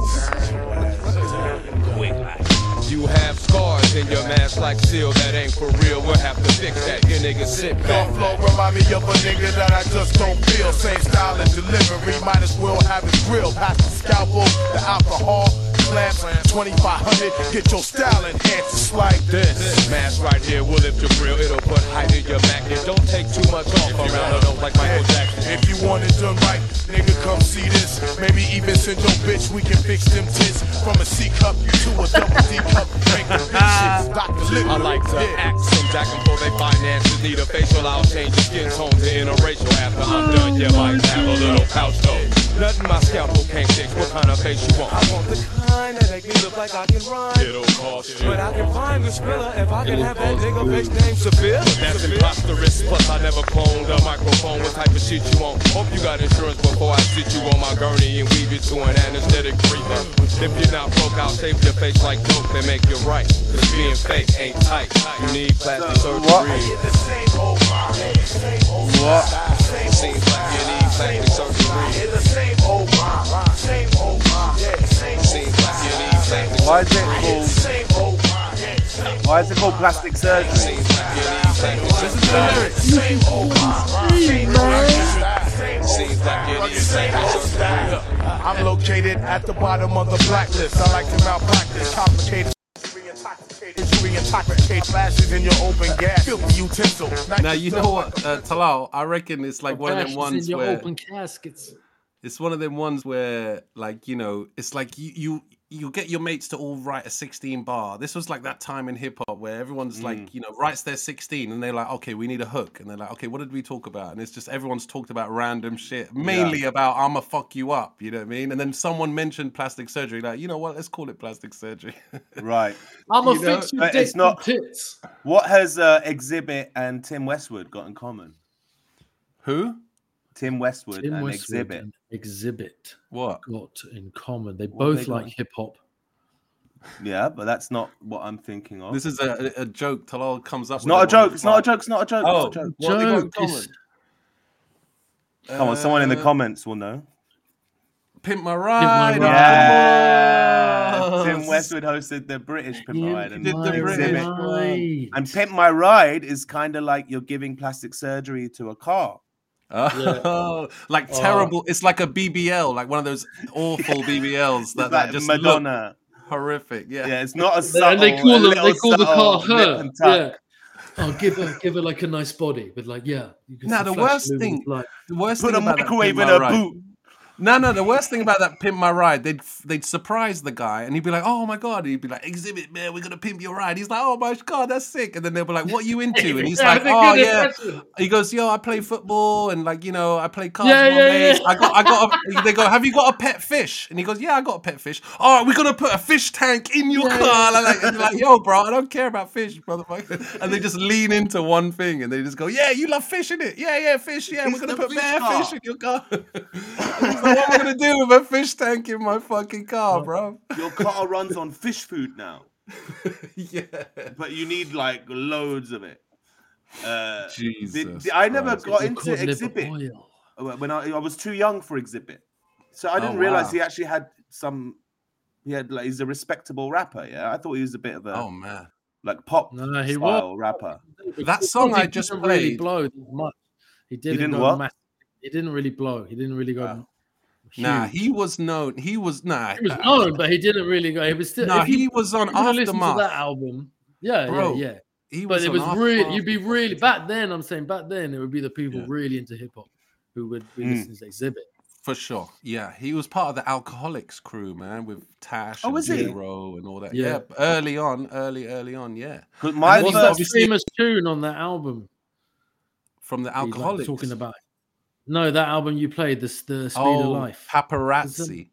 You have scars in your mask like seal that ain't for real. We'll have to fix that. You niggas sit back. Your flow remind me of a nigga that I just don't feel. Same style and delivery, might as well have it grill. Past the scalpel, the alcohol, clamps, 2500. Get your style enhanced just like This mask right here will lift your grill. It'll put height in your back. It don't take too much off around the nose like Michael Jackson. If you want it done right, nigga, come see this. Maybe even send your bitch, we can fix them tits. From a C cup to a double D cup. Drink the bitches. Dr. Liquor. I like to act some jack before they finances need a facial. I'll change your skin tone to interracial after I'm done. You might have a little pouch though. Nothing my scalpel can't fix. What kind of face you want? I want the kind that make me look like I can rhyme. It'll cost you. But I can find the Skrilla if I can have that nigga bitch named Seville. That's imposterous. Plus, I never cloned a microphone. What type of shit you want? Hope you got insurance before I sit you on my gurney and weave you to an anesthetic treatment. If you're not broke, I'll shape your face like dope and make you right. Cause being fake ain't tight. You need plastic surgery. The same old mind, same old What? Seems like you need plastic surgery. the same old mind, same old mind, same Seems like you need plastic Why is it surgery. called? same old mind, Why is it called plastic surgery? Seems like you need plastic surgery. same old mind, Seems like you need plastic surgery. I'm located at the bottom of the blacklist. I like to malpractice, complicated. Reintoxicate flashes in your open gas. Filthy utensil. Now you know what, Talal? I reckon it's like one of them Ashes ones in your where open caskets. it's one of them ones where, like, you know, it's like you get your mates to all write a 16 bar. This was like that time in hip hop where everyone's like, you know, writes their 16 and they're like, okay, we need a hook. And they're like, okay, what did we talk about? And it's just everyone's talked about random shit, mainly about I'ma fuck you up. You know what I mean? And then someone mentioned plastic surgery. Like, you know what? Let's call it plastic surgery. Right. I'm a You know, fix you but dick it's not- and tits. What has Exhibit and Tim Westwood got in common? Who? Tim Westwood Tim and Westwood Exhibit. and Exhibit What? got in common. They What have both they like got? hip hop. Yeah, but that's not what I'm thinking of. This is a joke. Talal comes up It's with not a it joke. on It's the not a fly. joke. It's not a joke. Oh, It's not a joke. what have they got in Joke common? is- Come on, someone in the Uh, comments will know. Pimp My Ride. Ride. Yeah. Yes. Tim Westwood hosted the British Pimp My Yeah, Ride and did the my British Exhibit. ride. And Pimp My Ride is kind of like you're giving plastic surgery to a car. Oh, like terrible. It's like a BBL, like one of those awful BBLs that, It's that like just look Madonna. horrific. Yeah. Yeah, it's not a subtle. And they call a them. little They call the car subtle nip her. and tuck. Yeah. Oh, give her like a nice body, but like, yeah. You can Now, see the flash worst movements thing- like- The worst Put thing a about that microwave Pimp in My her Ride- boot. No. The worst thing about that Pimp My Ride, they'd surprise the guy, and he'd be like, "Oh my god!" He'd be like, "Exhibit, man, we're gonna pimp your ride." He's like, "Oh my god, that's sick!" And then they'll be like, "What are you into?" And he's like, "Oh yeah." He goes, "Yo, I play football, and like I play cards with my mates. I got." They go, "Have you got a pet fish?" And he goes, "Yeah, I got a pet fish." "All right, we're gonna put a fish tank in your car." And like, "Yo, bro, I don't care about fish, motherfucker." And they just lean into one thing, and they just go, "Yeah, you love fish, innit? Yeah, fish. Yeah, we're gonna put bare fish in your car." He's like, "What am I gonna do with a fish tank in my fucking car, bro?" Your car runs on fish food now. Yeah, but you need like loads of it. Jesus, I never got into Exhibit when I was too young for Exhibit, so I didn't realize he actually had some. He had like he's a respectable rapper. Yeah, I thought he was a bit of a like pop style rapper. That song I just played really blow much. He didn't what? He didn't really blow. He didn't really go. Nah, he was known. He was known, but he didn't really go. He was still. No, he was on Aftermath. That album, yeah. But it was really. You'd be really back then. I'm saying back then it would be the people really into hip hop who would be listening to Exhibit. For sure, yeah. He was part of the Alcoholics crew, man, with Tash and Zero and all that. Yeah, early on, yeah. What's that famous tune on that album? From the Alcoholics, talking about. No, that album you played, the Speed of Life. Paparazzi.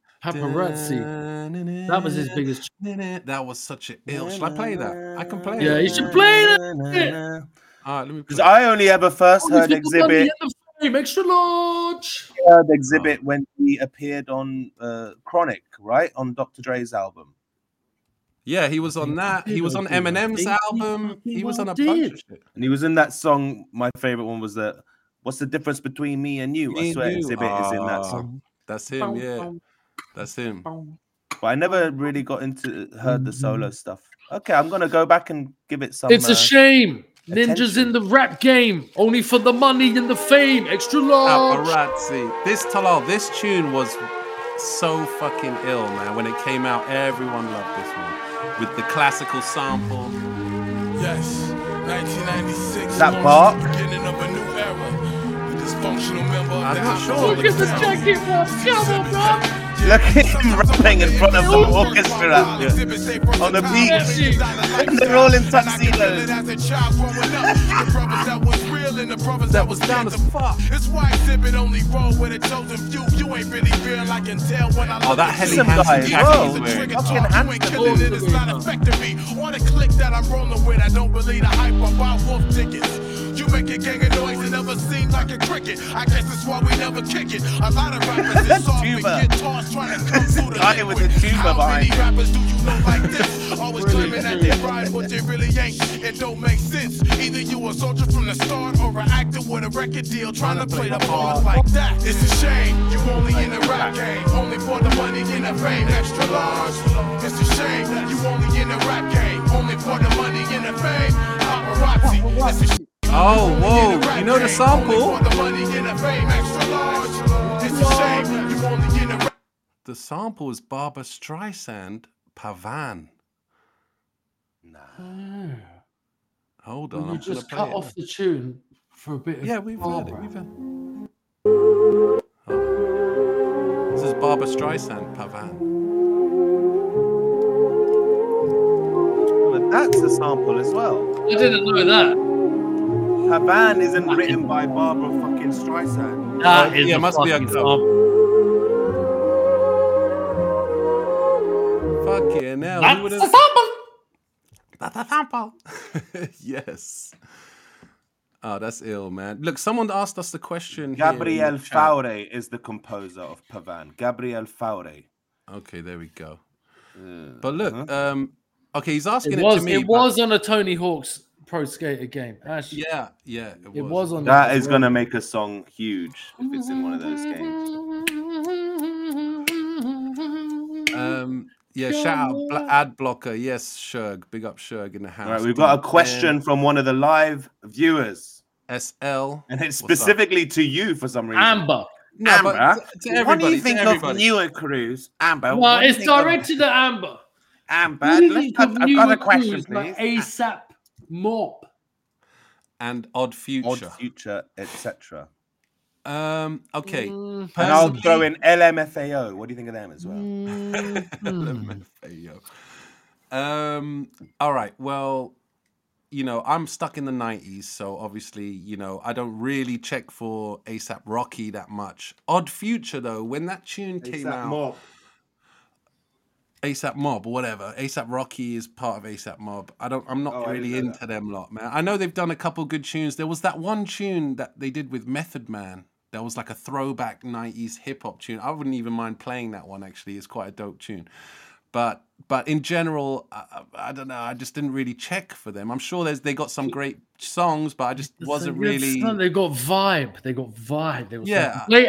That was his biggest. That was such an ill. Should I play that? I can play it. Yeah, you should play that. All right, let me. Because I only ever first heard Exhibit. Extra large. I heard Exhibit when he appeared on Chronic, right, on Dr. Dre's album. Yeah, he was on that. He was on Eminem's album. He was on a bunch of shit. And he was in that song. My favorite one was that. What's the difference between me and you? I swear Exhibit is in that song. That's him, yeah. That's him. But I never really heard the solo stuff. Okay, I'm gonna go back and give it some. It's a shame. Ninjas in the rap game, only for the money and the fame. Extra large. Paparazzi. This tune was so fucking ill, man. When it came out, everyone loved this one. With the classical sample. Yes, 1996. That part. Beginning of a new era. Dysfunctional member of the house. Look at the jacket, come on, bro. Look at him rapping in front of the orchestra on the beach. And they're all in tuxedos. That was down as fuck. It's why Exhibit only roll with a chosen few. You ain't really real, I can tell when I look. Oh, that Helly Hansen jacket. You ain't killing it, it's not affecting me. On the click that I'm rolling with, I don't believe the hype about wolf tickets. You make a gang of noise and never seem like a cricket. I guess that's why we never kick it. A lot of rappers is soft and guitars trying to come through the language. How many rappers do you know like this? Always claiming that they ride, but they really ain't. It don't make sense. Either you a soldier from the start or an actor with a record deal trying to play the part like that. It's a shame you only in the rap game, only for the money and the fame. Extra large. It's a shame you only in the rap game, only for the money and the fame. Paparazzi. It's a Oh, whoa, you know the sample? The sample is Barbra Streisand, Pavan. Nah. Hold on. You just cut off the tune for a bit of we've heard it. This is Barbra Streisand, Pavan. But that's a sample as well. I didn't know that. Pavan isn't written by Barbra fucking Streisand. That is must be a sample. Fucking hell. That's a sample. That's a sample. Yes. Oh, that's ill, man. Look, someone asked us the question. Gabriel Faure is the composer of Pavan. Gabriel Faure. Okay, there we go. But look, okay, he's asking it to me. It was on a Tony Hawk's Pro Skater game. Actually, yeah, it was on that. Is gonna make a song huge if it's in one of those games. Yeah, shout out ad blocker. Yes, Shurg, big up Shurg in the house. All right, we've got a question from one of the live viewers. SL, and it's specifically to you for some reason. Amber. No, Amber, but to everybody, what do you think of newer crews? Amber. Well, it's directed at Amber. Amber, I've got a question, please. Like ASAP Mob and Odd Future, etc. Okay. And I'll throw in LMFAO. What do you think of them as well? LMFAO. All right. Well, you know, I'm stuck in the 90s, so obviously, you know, I don't really check for ASAP Rocky that much. Odd Future, though, when that tune came out, ASAP Mob or whatever, ASAP Rocky is part of ASAP Mob. I'm not really into them lot, man. I know they've done a couple good tunes. There was that one tune that they did with Method Man. That was like a throwback 90s hip hop tune. I wouldn't even mind playing that one, actually. It's quite a dope tune. But in general, I don't know. I just didn't really check for them. I'm sure they got some great songs, but I just wasn't really. They got vibe. They got vibe. They Yeah. Play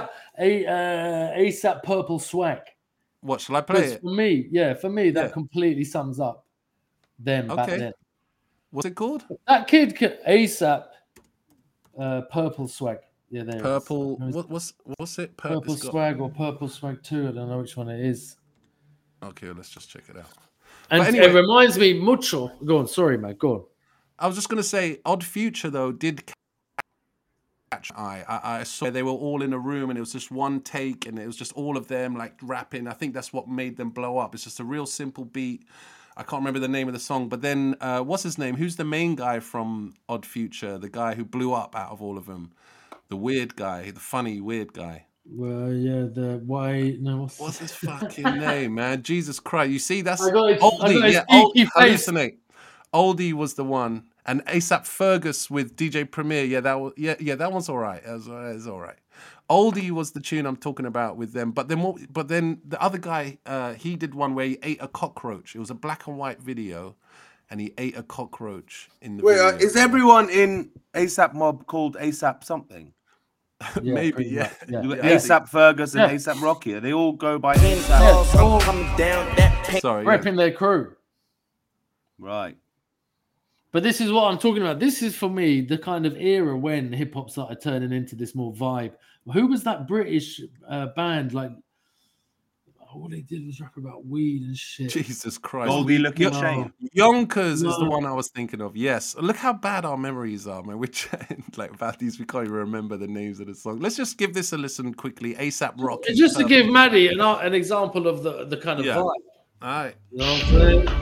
ASAP Purple Swag. What shall I play? It? For me, that completely sums up them back then. What's it called? That kid, ASAP Purple Swag. Yeah, there. Purple. What's it? Purple Swag or Purple Swag 2. I don't know which one it is. Okay, let's just check it out. And anyway, it reminds me mucho. Go on, sorry, man. Go on. I was just going to say, Odd Future, though, did catch I saw they were all in a room and it was just one take and it was just all of them like rapping. I think that's what made them blow up. It's just a real simple beat. I can't remember the name of the song, but then what's his name? Who's the main guy from Odd Future? The guy who blew up out of all of them. The weird guy, the funny weird guy. Well, yeah, what's his fucking name, man? Jesus Christ! You see, that's Oldie. Hallucinate. Oldie was the one, and ASAP Fergus with DJ Premier. Yeah, that one's all right. It's all right. Oldie was the tune I'm talking about with them. But then the other guy, he did one where he ate a cockroach. It was a black and white video, and he ate a cockroach in the video. Is everyone in ASAP Mob called ASAP something? Yeah, maybe, yeah. ASAP Fergus and ASAP Rocky. They all go by ASAP. Sorry, repping their crew. Right. But this is what I'm talking about. This is for me the kind of era when hip hop started turning into this more vibe. Who was that British band? Like, all they did was rap about weed and shit. Jesus Christ. Goldie Looking Chain. Yonkers is the one I was thinking of. Yes. Look how bad our memories are, man. We're like about these. We can't even remember the names of the song. Let's just give this a listen quickly. ASAP Rocky. Just to give Maddie an example of the kind of vibe. All right. You know what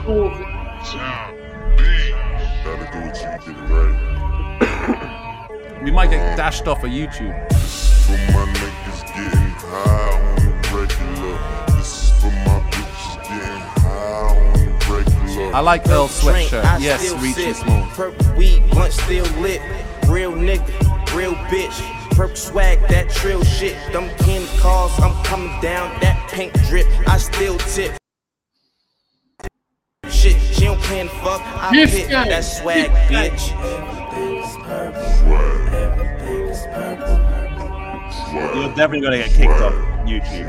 I'm saying? We might get dashed off of YouTube. For my niggas getting high on the regular. This is for my bitches getting high on the regular. I like Earl Sweatshirt. Yes, Reachy Small. Purple weed, blunt still lit. Real nigga, real bitch. Purple swag, that trill shit. Them candy cars, I'm coming down. That pink drip, I still tip. Shit, she don't plan to fuck. I pick that swag, bitch. You're definitely gonna get kicked off YouTube.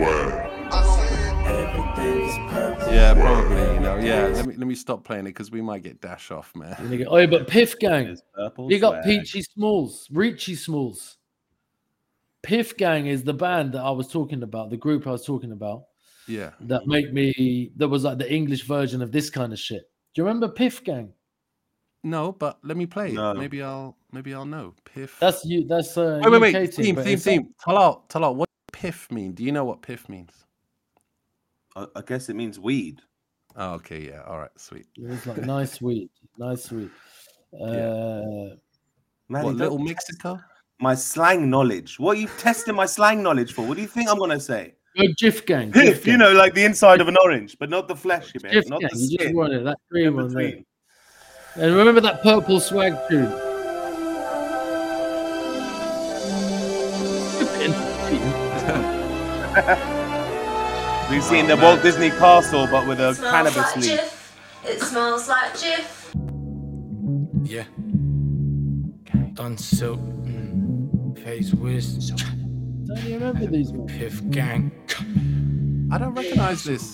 Yeah, probably. You know, yeah. Let me stop playing it because we might get dash off, man. Oh, but Piff Gang. You got Peachy Smalls, Richie Smalls. Piff Gang is the band that I was talking about, the group I was talking about. Yeah. That was like the English version of this kind of shit. Do you remember Piff Gang? No, but let me play it. No. Maybe I'll know. Piff. That's you. That's wait. UK Team. Talal. What does piff mean? Do you know what piff means? I guess it means weed. Oh, okay, yeah. All right, sweet. It's like nice weed. Man, What, Little Mexico? My slang knowledge. What are you testing my slang knowledge for? What do you think I'm gonna say? Jiff Gang. Piff, you know, like the inside of an orange, but not the flesh, man. Jiff Not Gang. the You just skin. wanted that cream on there. Between. And remember that Purple Swag tune? We've seen the Walt Disney Castle, but with a cannabis leaf. It smells like Jif. Yeah. Done Silk. Face Wiz. Don't you remember these ones? Piff Gang. I don't recognize this.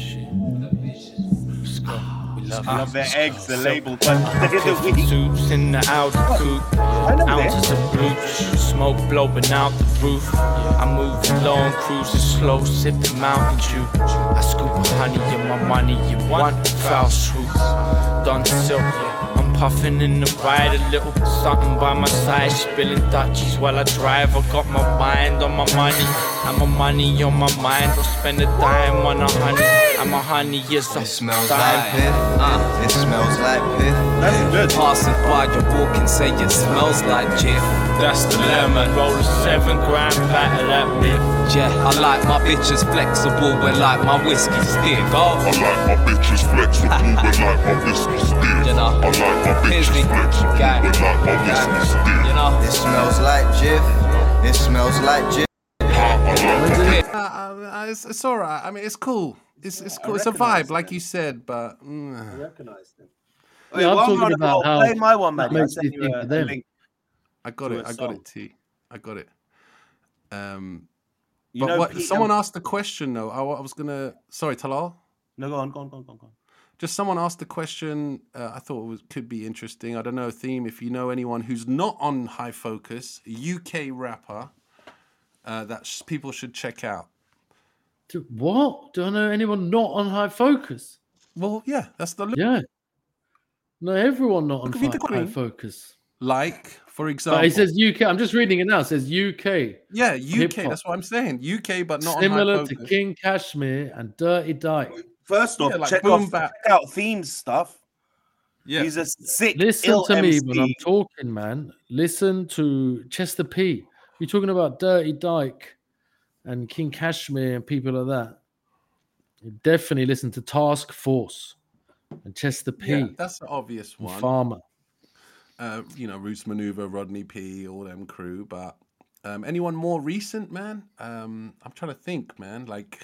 I love their eggs, the label, but they're the weed. Suits in the Audi coupe. Ounces of blue. Smoke blowing out the roof. I'm moving long, cruising slow, sipping Mountain Dew. I scoop honey in my money. You want foul swoop. Done Silk. I'm puffing in the ride, a little something by my side, spilling Dutchies while I drive. I got my mind on my money, and my money on my mind. Don't spend a dime on a honey, and my honey is a It smells like piff. It smells like piff. That's good. Passing by, you walk and say it smells like Jif. That's the lemon. Roll a 7 gram back of that biff. Yeah, I like my bitches flexible, but like my whiskey stick. Oh, I like my bitches flexible, but like my whiskey stick. You know, I like my here's bitches me, flexible, guy. but like my whiskey stick. You know, It smells like Jif. It smells like Jif. It's all right. I mean, it's cool. It's cool. It's a vibe, like you said, but I recognise them. Yeah, I'm talking about how play my one, that man. I makes sent you you think a of them. link. I got To it. a I got song. it, T. I got it. You But know, what, Pete, someone asked the question though. I was gonna. Sorry, Talal. No, go on. Just someone asked the question. I thought could be interesting. I don't know, Theme. If you know anyone who's not on High Focus, UK rapper, that people should check out. What? Do I know anyone not on High Focus? Well, yeah, that's the Yeah. No, everyone not on Look at the High screen. Focus. like, for example. But it says UK. I'm just reading it now. It says UK. Yeah, UK. hip-hop. That's what I'm saying. UK, but not Similar on High to Focus. King Kashmir and Dirty Dyke. First off, Yeah, like check boom bap. out Theme's stuff. Yeah. He's a sick, Listen ill to me MC. when I'm talking, man. Listen to Chester P. You're talking about Dirty Dyke and King Kashmir and people like that. You definitely listen to Task Force and Chester P. Yeah, that's the obvious and one. Farmer. Roots Maneuver, Rodney P, all them crew. But anyone more recent, man? I'm trying to think, man. Like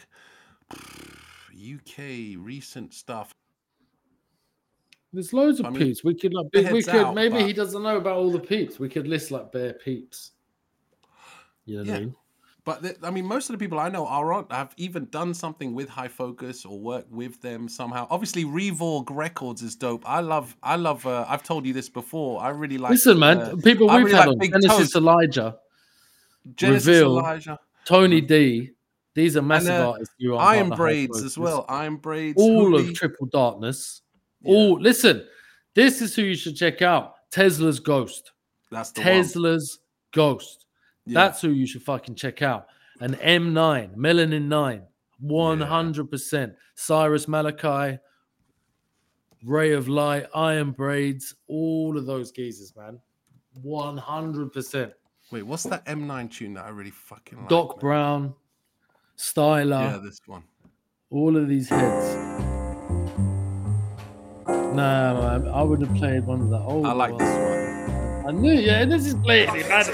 UK recent stuff. There's loads of I mean, peeps. We could heads out, maybe but- he doesn't know about all the peeps. We could list like bare peeps. You know what I Yeah. mean? But most of the people I know have even done something with High Focus or worked with them somehow. Obviously, Revorg Records is dope. I love. I've told you this before. I really like. Listen, man, people I we've really had like on Big Genesis Toast. Elijah, Genesis Reveal, Elijah, Tony D. These are massive and, artists. Who are Iron part of the High Braids Focus. as well. Iron Braids. All Hooli. of Triple Darkness. All listen. This is who you should check out. Tesla's Ghost. That's the Tesla's Ghost. Yeah. That's who you should fucking check out. And M9, Melanin 9, 100%. Cyrus Malachi, Ray of Light, Iron Braids, all of those geezers, man. 100%. Wait, what's that M9 tune that I really fucking like? Doc man? Brown, Styler, Yeah, this one. all of these heads. Nah, man, I would have played one of the old I like ones. this one. I knew, yeah, this is playing it, man.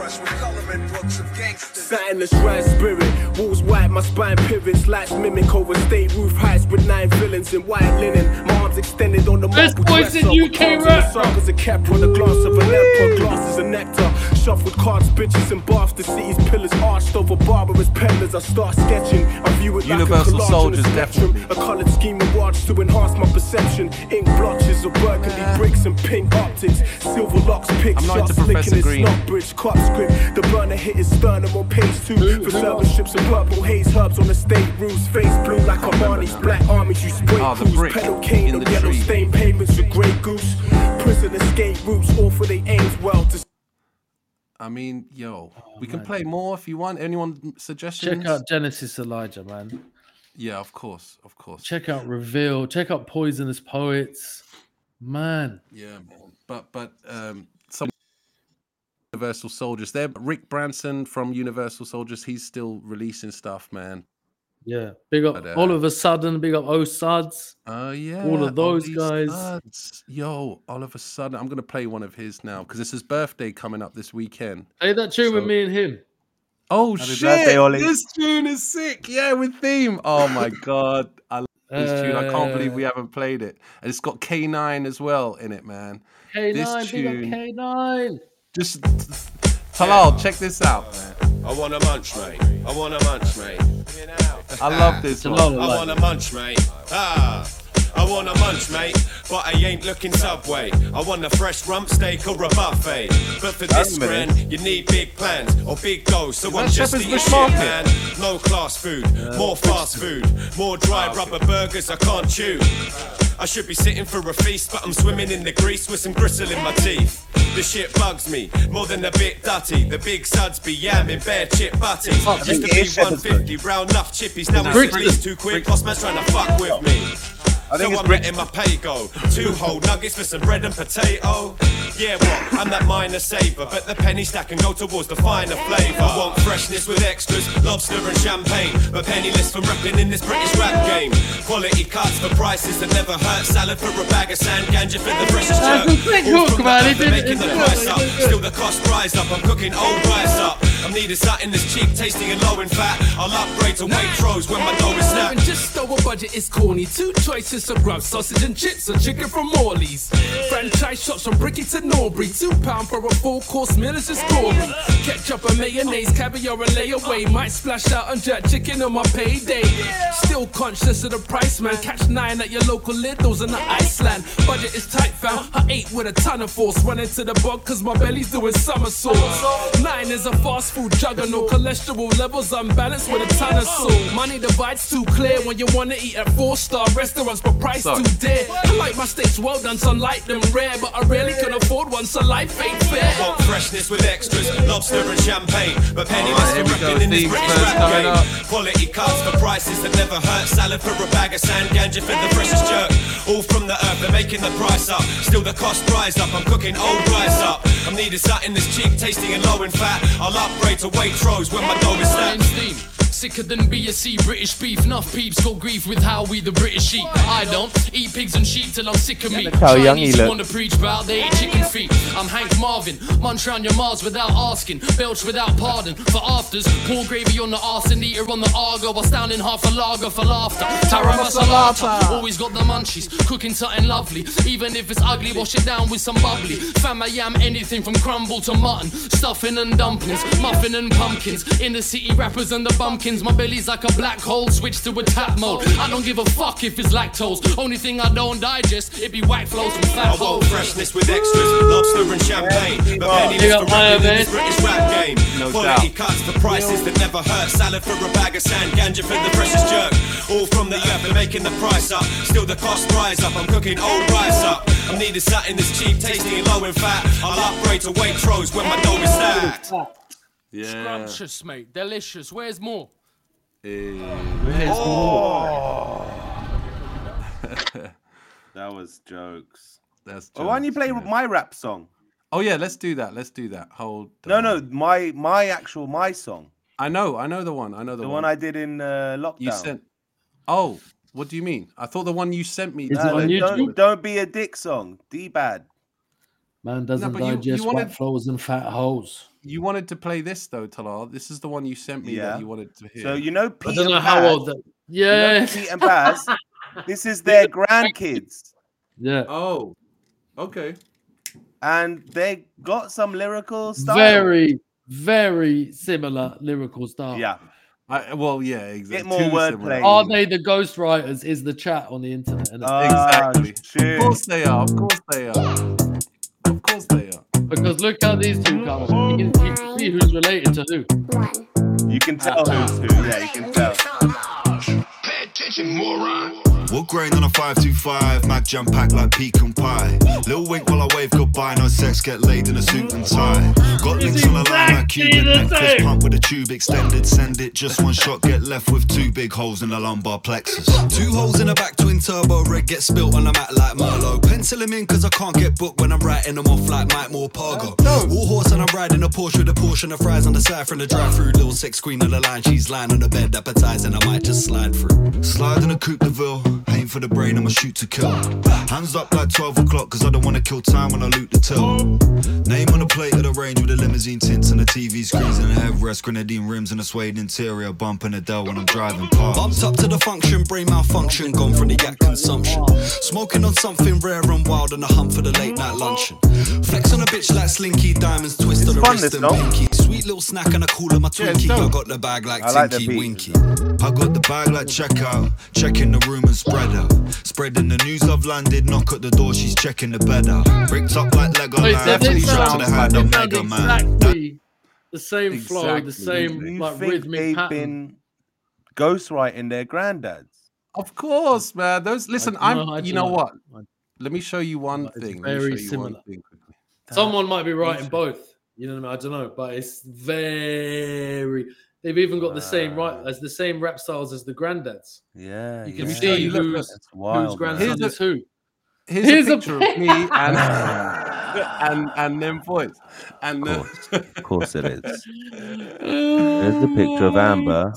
Sat in the shrine spirit, walls white, my spine pivots, lights mimic over state roof heights with 9 villains in white linen. My arms extended on the This marble boy's dresser, in with UK cards rap, in the circles, a cap on the glass of an emperor, glasses of nectar. Shuffled cards, bitches and baths, the city's pillars arched over barbarous peddlers. I start sketching, I view it Universal like a collage Soldiers, on a spectrum. definitely. A coloured scheme of arts to enhance my perception. Ink blotches of burgundy bricks and pink optics. Silver locks, pick I'm not shots, into Professor licking Green. his snot bridge, cop script. The burner hit his sternum on page 2. For serving strips of purple haze herbs on the state roofs. Face blue like Armani's black armies. You spray Ah, the crews, brick pedal cane in on the yellow tree. stained pavements with grey goose. Prison escape routes, all for they aims well to. I mean, we can play more if you want. Anyone suggestions? Check out Genesis Elijah, man. Yeah, of course. Check out Reveal. Check out Poisonous Poets. Man. Yeah, man. But some Universal Soldiers there. Rick Branson from Universal Soldiers, he's still releasing stuff, man. Yeah. Big up But, all of a sudden, big up Osads. Oh yeah, All of those these guys. studs. Yo, all of a sudden, I'm gonna play one of his now because it's his birthday coming up this weekend. Play that tune with So- me and him. Oh Happy shit! birthday, Ollie. This tune is sick. Yeah, with Theme. Oh my god, I love this tune. I can't believe we haven't played it. And it's got K9 as well in it, man. K9, This big up tune- K9. Just Talal, check this out, man. I want a munch, mate. I want a munch, mate. I love this a one. lot of I like want a munch, mate. I want a munch, mate, but I ain't looking Subway. I want a fresh rump steak or a buffet. But for this grand, you need big plans or big goals. So I'm that just Shepherd's eating Bush shit, Market? man. No class food, more fast food, more dry rubber burgers I can't chew. I should be sitting for a feast, but I'm swimming in the grease with some gristle in my teeth. The shit bugs me more than a bit dutty. The big suds be yamming bare chip butties. Used to be 150 round enough chippies. Now it's at least £2. Boss man's trying to fuck with me. So I'm letting my pay go. 2 whole nuggets for some bread and potato. Yeah, what? I'm that minor saver, but the penny stack can go towards the finer flavour. I want freshness with extras, lobster and champagne, but penniless for rapping in this British rap game. Quality cuts for prices that never hurt. Salad for a bag of sand, ganja for the freshest jerk. All from the earth, they're making the price up. Still the cost rise up. I'm cooking old rice up. I'm needing something that's cheap, tasty and low in fat. I'll upgrade to Waitrose when my dough is snapped. Just though a budget is corny, 2 choices of grub, sausage and chips, or chicken from Morley's. Franchise shops from Bricky to Norbury, £2 for a full course meal is just gory. Ketchup and mayonnaise, caviar and layaway. Might splash out on jerk chicken on my payday. Still conscious of the price, man. Catch 9 at your local Lidl's in the Iceland. Budget is tight, fam. I ate with a ton of force. Run into the bog cause my belly's doing somersaults. 9 is a fast food juggernaut. Cholesterol levels unbalanced with a ton of salt. Money divides too clear when you wanna eat at 4-star restaurants, but price too dear. I like my steaks well done, some like them rare, but I rarely can afford one, so life ain't fair. I want freshness with extras, lobster and champagne, but penniless for rapping in this British rap game. Quality cuts for prices that never hurt. Salad for a bag of sand, ganja for the freshest jerk. All from the earth, they're making the price up. Still the cost rise up. I'm cooking old rice up. I'm needing something that's cheap, tasty and low in fat. I'll upgrade to Waitrose when my dough is stacked. Sicker than BSC, British beef. Enough peeps go grief with how we the British eat. I don't eat pigs and sheep till I'm sick of meat. Chinese wanna preach about they eat chicken feet. I'm Hank Marvin, munch round your Mars without asking, belch without pardon. For afters, pour gravy on the arse and eat her on the argo while standing half a lager for laughter. Tara Masalata, always got the munchies, cooking something lovely. Even if it's ugly, wash it down with some bubbly. Fam, I yam anything from crumble to mutton, stuffing and dumplings, muffin and pumpkins. In the city, rappers and the bumpkins. My belly's like a black hole, switched to a tap mode. I don't give a fuck if it's lactose. Only thing I don't digest, it be whack flows from fat holes. I want freshness with extras, lobster and champagne, but penniless for rapping in this British rap game. Quality cuts for prices that never hurt. Salad for a bag of sand, ganja for the freshest jerk. All from the earth, they're making the price up. Still the cost rise up. I'm cooking old rice up. I'm needing something that's cheap, tasty and low in fat. I'll upgrade to Waitrose when my dough is stacked. Yeah. Scrumptious, mate. Delicious. Where's more? Where's more? That was jokes. That's jokes. Why don't you play my rap song? Oh yeah, let's do that. Let's do that. Hold. No, my song. I know the one. I know the one I did in lockdown. You sent. Oh, what do you mean? I thought the one you sent me. Is it on YouTube? Don't be a dick song. D-bad. Man doesn't digest white flows and fat holes. You wanted to play this though, Talal. This is the one you sent me that you wanted to hear. So you know Pete I don't know and how Baz, old that. Yeah. You know Pete and Baz. This is their grandkids. Yeah. Oh. Okay. And they got some lyrical style. Very, very similar lyrical style. Yeah. Well, yeah, exactly. Bit more wordplay. Are they the ghostwriters? Is the chat on the internet? Exactly. Of course they are. Of course they are. Of course they are. Because look how these two come. You can see who's related to who. You can tell who's who. Yeah, you can tell. Pay attention, moron. We'll grain on a 525, Mac jam pack like pecan pie. Little wink while I wave goodbye, no sex, get laid in a suit and tie. Got links on the line like Cuban necklace, pump with a tube extended, send it, just one shot, get left with 2 big holes in the lumbar plexus. 2 holes in the back, twin turbo, red get spilt on the mat like Merlot. Pencil him in cause I can't get booked when I'm writing them off like Mike Moore Pargo. All horse and I'm riding a Porsche with a portion of fries on the side from the drive-through. Little sex queen on the line, she's lying on the bed, appetizing, I might just slide through. Slide in a coupe de ville, aim for the brain, I'ma shoot to kill. Hands up like 12 o'clock, cause I don't wanna kill time when I loot the till. Name on the plate of the range with the limousine tints and the TV screens and the headrest, grenadine rims and a suede interior, bumping a Dell when I'm driving past. Bumped up to the function, brain malfunction, gone from the yak consumption. Smoking on something rare and wild on the hunt for the late night luncheon. Flex on a bitch like Slinky, diamonds twist on the wrist and pinky. Sweet little snack and I call her my Twinkie. I got the bag like Tinky Winky. I got the bag like checkout, checking the room and spread out. Spreading the news I've landed, knock at the door, she's checking the bed out. Bricked up like Lego man, fully shot to the hand of Mega Man. Exactly the same flow, the same like think rhythmic they've pattern. been ghostwriting their granddads? Of course, man. Those listen. You know what? I- Let me show you one It's thing. very Let me show you one similar. thing quickly. Someone might be right in both. You know what I mean? I don't know, but it's very. They've even got the same rap styles as the granddads. Yeah, You can yeah. see Look, whose wild, man. grandson is who. Here's a picture of me and them boys. And Of course it is. There's a picture of Amber.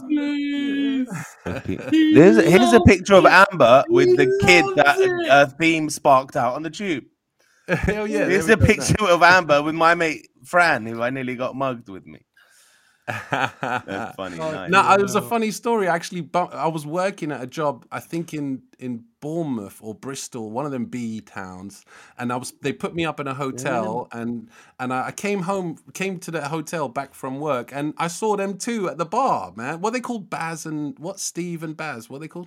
Here's a picture of Amber with the kid that Theme sparked out on the tube. Hell yeah! Here's a picture of Amber with my mate Fran, who I nearly got mugged with me. That's funny. Nice. No, it was a funny story. Actually, I was working at a job, I think in Bournemouth or Bristol, one of them BE towns, and they put me up in a hotel, and I came to the hotel back from work, and I saw them two at the bar, man. What are they called? Baz and Steve and Baz? What are they called?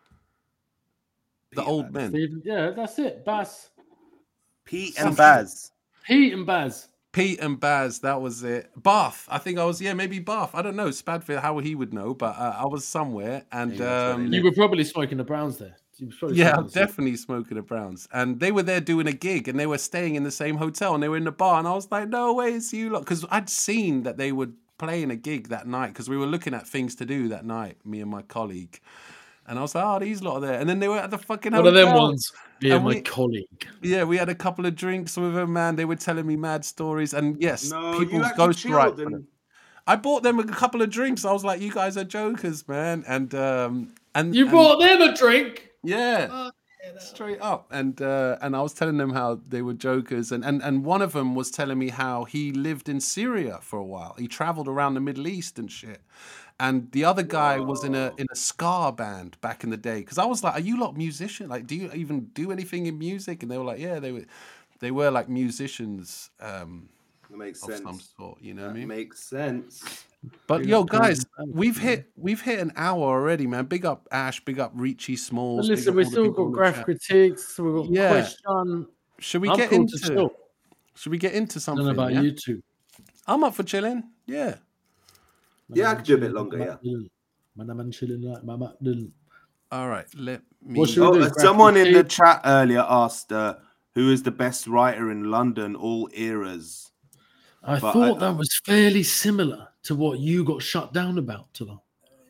The old men. Steve, yeah, that's it. Baz. Pete and Baz. Pete and Baz. Pete and Baz, that was it. Bath, I think I was, maybe Bath. I don't know, Spadfield, how he would know, but I was somewhere, and you were probably smoking the Browns there. I'm definitely smoking the Browns, and they were there doing a gig, and they were staying in the same hotel, and they were in the bar, and I was like, no way, it's you lot, because I'd seen that they were playing a gig that night, because we were looking at things to do that night, me and my colleague. And I was like, oh, these lot are there. And then they were at the fucking hotel. One of them ones. Yeah, my colleague. Yeah, we had a couple of drinks with them, man. They were telling me mad stories. And yes, No, people you actually ghostwrite. chilled and- I bought them a couple of drinks. I was like, you guys are jokers, man. And you bought them a drink? Yeah. Straight up. And I was telling them how they were jokers. And one of them was telling me how he lived in Syria for a while. He traveled around the Middle East and shit. And the other guy was in a ska band back in the day. Because I was like, are you lot musicians? Like, do you even do anything in music? And they were like, yeah, they were like musicians That makes sense. of some sort. You know what I mean? Makes sense. But yo, guys, we've hit an hour already, man. Big up Ash, big up Richie Smalls. Listen, we've still got graph critiques. We've got question. Should we I'm get cool into? to chill. Should we get into I something? don't know about yeah? you two. I'm up for chilling. Yeah. Yeah, I could do a bit longer, yeah. Man, chilling like my Matt. All right, let me. What should we do? Someone in the chat earlier asked, who is the best writer in London, all eras? I thought that was fairly similar to what you got shut down about, Tala.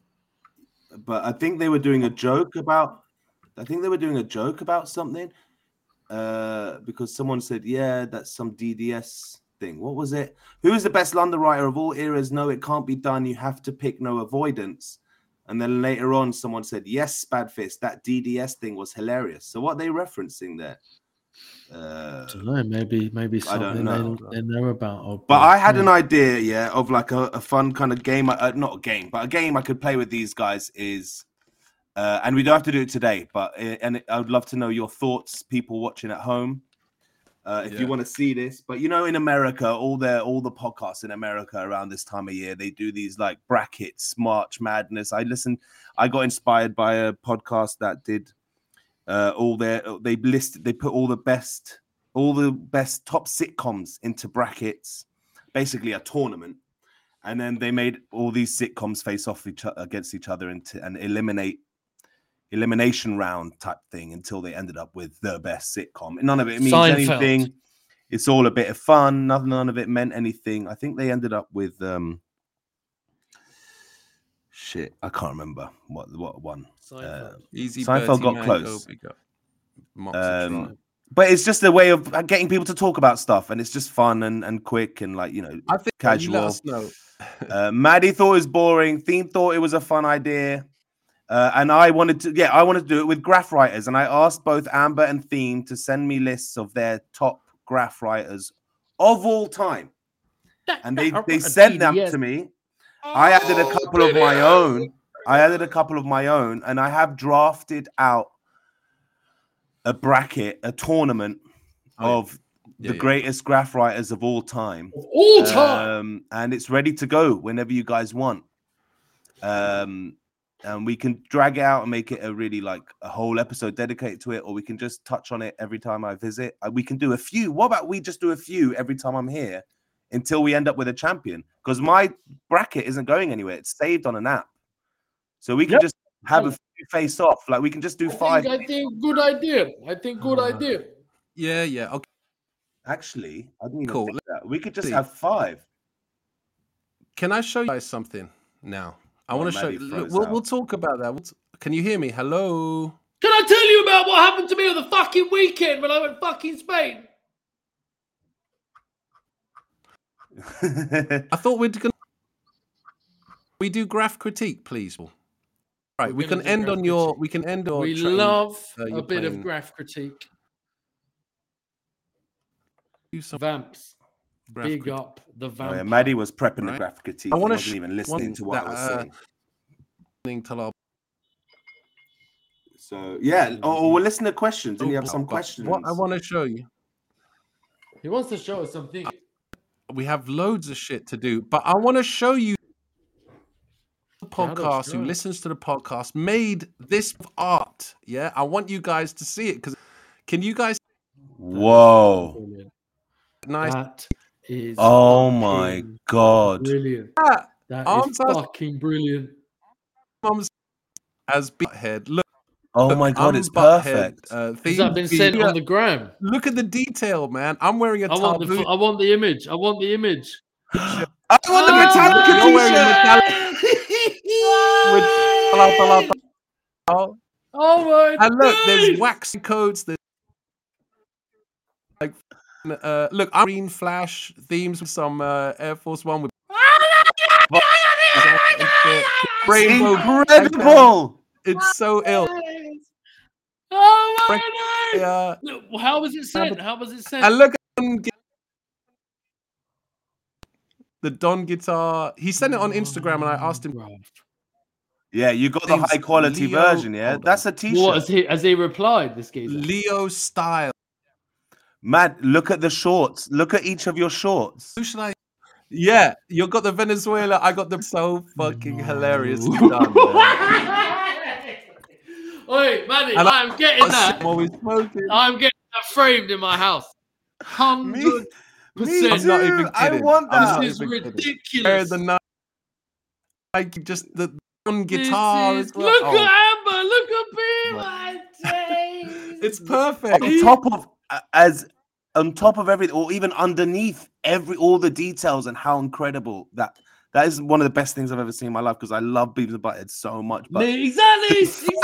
But I think they were doing a joke about. Something, because someone said, "Yeah, that's some DDS thing." What was it? Who is the best London writer of all eras? No, it can't be done. You have to pick no avoidance. And then later on, someone said, "Yes, Spadfist, that DDS thing was hilarious." So what are they referencing there? I don't know. Maybe something they know about. But I had an idea, of like a fun kind of game. Not a game, but a game I could play with these guys is, and we don't have to do it today. But I would love to know your thoughts, people watching at home, if you want to see this. But in America, all the podcasts in America around this time of year, they do these like brackets, March Madness. I got inspired by a podcast that did. They put all the best top sitcoms into brackets, basically a tournament, and then they made all these sitcoms face off against each other into an elimination round type thing until they ended up with the best sitcom. None of it means anything. It's all a bit of fun. None of it meant anything. I think they ended up with shit, I can't remember what one. Seinfeld got close. But it's just a way of getting people to talk about stuff, and it's just fun and quick and like I think casual. You let us know. Maddie thought it was boring. Theme thought it was a fun idea, and I wanted to do it with graph writers. And I asked both Amber and Theme to send me lists of their top graph writers of all time, and they sent them to me. I added a couple of my own. And I have drafted out a bracket, a tournament of the greatest graph writers of all time. All time! And it's ready to go whenever you guys want. And we can drag it out and make it a really like a whole episode dedicated to it, or we can just touch on it every time I visit. We can do a few. What about we just do a few every time I'm here? Until we end up with a champion, because my bracket isn't going anywhere. It's saved on an app, so we can just have a few face off. Like we can just do 5. I think good idea. Good idea. Yeah. Okay. Actually, I didn't even Cool. think that. We could just have 5. Can I show you guys something now? I Well, want to show Maddie you. throws We'll out. talk about that. Can you hear me? Hello. Can I tell you about what happened to me on the fucking weekend when I went fucking Spain? I thought we do graph critique, please. Right, we can end on your. We can end on. We love a bit of graph critique. Vamps. Big up the vamp. Oh, yeah, Maddie was prepping the graphic critique. I He want wasn't even listening to what I was saying. So yeah, or we'll listen to questions. And you have some questions. What I want to show you. He wants to show us something. We have loads of shit to do, but I want to show you the podcast who listens to the podcast made this art. Yeah, I want you guys to see it because can you guys? Whoa! Nice. That is. Oh my god! Brilliant. That is fucking brilliant. Mom's as Butthead. Look. Oh my god! It's perfect. Has that been sent on the gram? Look at the detail, man. I'm wearing a I want the image. I want the image. I want the Metallica t-shirt. Oh my! And look, there's wax codes. There's like, look, green flash themes with some Air Force One with rainbow. Incredible! It's so ill. Oh my god! How was it sent? How was it sent? And look at the Don guitar. He sent it on Instagram, and I asked him. Yeah, you got the high quality version. Yeah, that's a t-shirt. What has he replied? This geezer. Leo style. Matt, look at the shorts. Look at each of your shorts. Who should I? Yeah, you got the Venezuela. I got the so fucking hilarious. Done, Oi, Maddie, I'm getting that. I'm getting that framed in my house. 100%. I'm not even kidding. I want that. This is ridiculous. Just the guitar as well. Look at Amber. Look at me, my days. It's perfect. On top of everything, or even underneath all the details and how incredible that is one of the best things I've ever seen in my life because I love Beavis and Butthead so much. But exactly.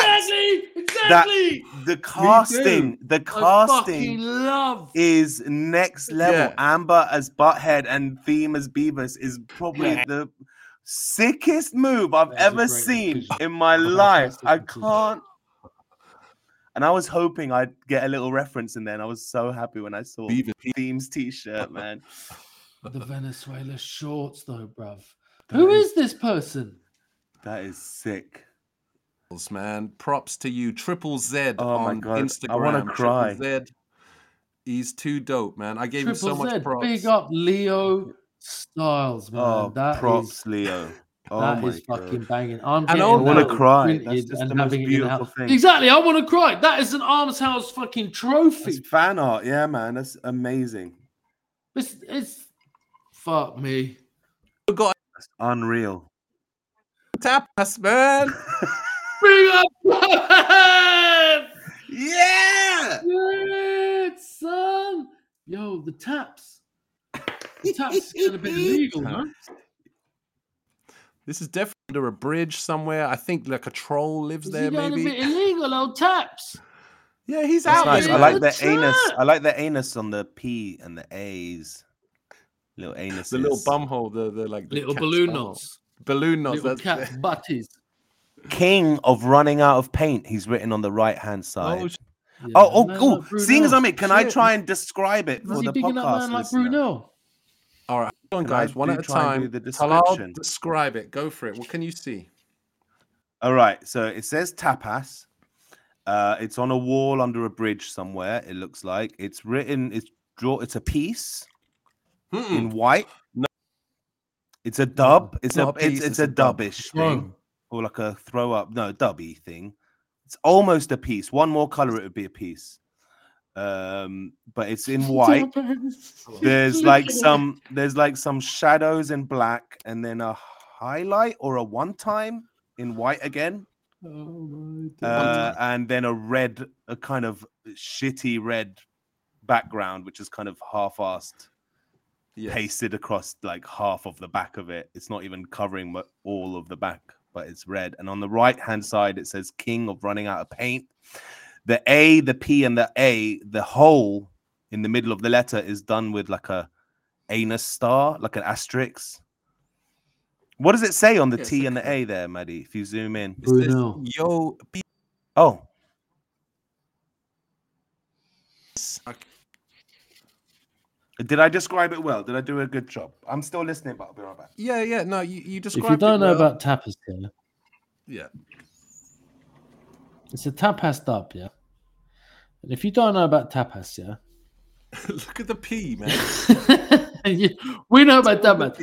The casting is next level. Yeah. Amber as Butthead and Theme as Beavis is probably the sickest move I've ever seen in my life. I can't. And I was hoping I'd get a little reference in there, and I was so happy when I saw Theme's t-shirt, man. The Venezuela shorts, though, bruv. Who is this person? That is sick. Man, props to you. Triple Z Oh my on God. Instagram. I want to cry. Triple Z. He's too dope, man. I gave him so much props. Big up Leo Styles, man. Oh, that props, is, Leo. Oh that my is God. fucking banging. I want to cry. That's just the most having it in the beautiful house. thing. Exactly, I want to cry. That is an Arms House fucking trophy. It's fan art, yeah, man. That's amazing. It's fuck me. That's unreal. Tapas, man. Bring up Yeah! Good, son. Yo, the taps. The taps get a bit illegal, man. This is definitely under a bridge somewhere. I think like a troll lives there, maybe. A bit illegal, old taps. Yeah, he's That's out nice. there. I like the anus. I like the anus on the P and the A's. Little anus. The little bumhole, the like the Little cat's balloon bumhole. knots. Balloon knots. Little That's cat butties. King of running out of paint. He's written on the right hand side. No, Seeing as I'm it, can I Shit. try and describe it Was for he the bigging up podcast man like listener? Brunel? All right, hold on, Can I guys, one do at a try and do time. the Talal, description? describe it. Go for it. What can you see? All right, so it says tapas. It's on a wall under a bridge somewhere. It looks like it's written. It's a piece in white. No. It's a dub. It's not a piece, it's it's a a dub. dubbish thing, or like a throw up. No, dubby thing. It's almost a piece. One more color, it would be a piece. But it's in white. There's like some shadows in black, and then a highlight or a one time in white again. And then a kind of shitty red background, which is kind of half-assed, pasted across like half of the back of it. It's not even covering all of the back, but it's red. And on the right-hand side, it says King of Running Out of Paint. The A, the P, and the A, the hole in the middle of the letter is done with like a anus star, like an asterisk. What does it say on the T and the A there, Maddie? If you zoom in, it says, yo. Oh. Did I describe it well? Did I do a good job? I'm still listening, but I'll be right back. Yeah. No, you described. If you don't it know well. about tapas, yeah, it's a tapas dub, yeah. And if you don't know about tapas, yeah, look at the P, man. We know about tapas.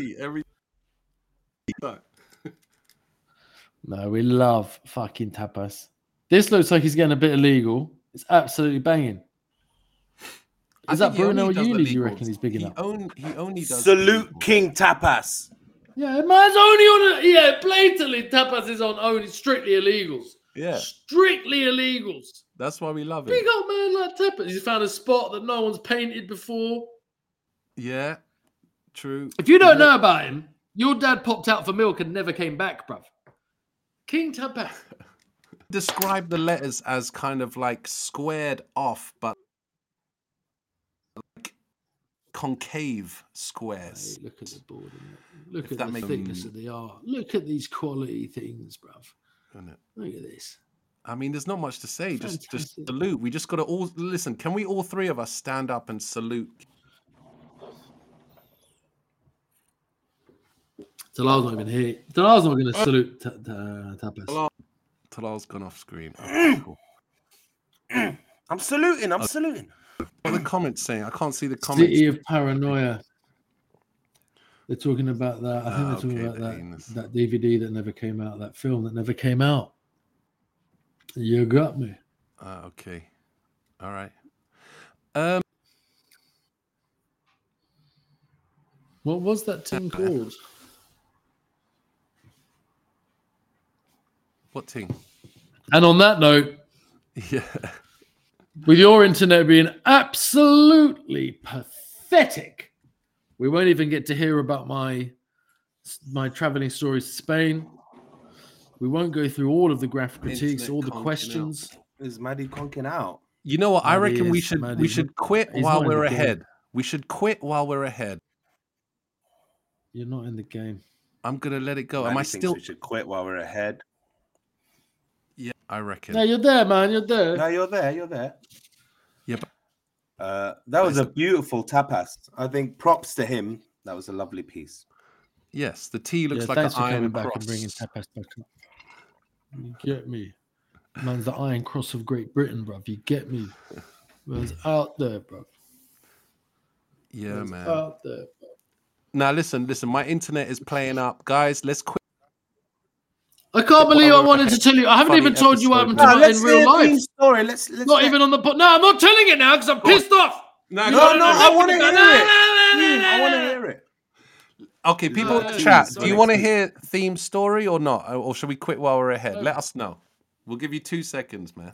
No, we love fucking tapas. This looks like he's getting a bit illegal. It's absolutely banging. Is that Bruno or Uli? You reckon he's big enough? He only does Salute King Tapas. Yeah, man's only on blatantly tapas is on only strictly illegals. Yeah, strictly illegals. That's why we love it. Big old man like tapas. He's found a spot that no one's painted before. Yeah, true. If you don't know about him, your dad popped out for milk and never came back, bruv. King Tapas. Describe the letters as kind of like squared off, but like concave squares. Hey, look at the board. Look at the thickness of the art. Look at these quality things, bruv. Look at this. I mean, there's not much to say. Just salute. We just got to all listen. Can we all three of us stand up and salute? Talal's not even here. Talal's not going to salute Tapas. Talal's gone off screen. Okay, cool. I'm saluting. I'm saluting. What are the comments saying? I can't see the comments. City of Paranoia. They're talking about that. I think they're talking about that DVD that never came out, that film that never came out. You got me. Okay. All right. What was that thing called? What thing? And on that note, yeah, with your internet being absolutely pathetic, we won't even get to hear about my traveling stories to Spain. We won't go through all of the graphic critiques, all the questions. Is Maddie conking out? You know what? I reckon we should quit while we're ahead. We should quit while we're ahead. You're not in the game. I'm gonna let it go. Maddie Am I thinks still? We should quit while we're ahead. Yeah, I reckon. No, you're there, man. You're there. No, you're there. You're there. Yeah, that was a beautiful tapas. I think props to him. That was a lovely piece. Yes, the T looks like thanks an for iron coming back cross. and bringing tapas back up. You get me? Man's the Iron Cross of Great Britain, bruv. You get me? Man's out there, bruv. Yeah, Man's man. out there, bruv. Now listen. My internet is playing up, guys. Let's quit. I can't believe I wanted to tell you. I haven't even told you what happened to me in real life. Story. Let's not even on the pod. No, I'm not telling it now because I'm pissed off. No, I want to hear it. I want to hear it. Okay, people in the chat, do you want to hear theme story or not? Or should we quit while we're ahead? Let us know. We'll give you 2 seconds, man.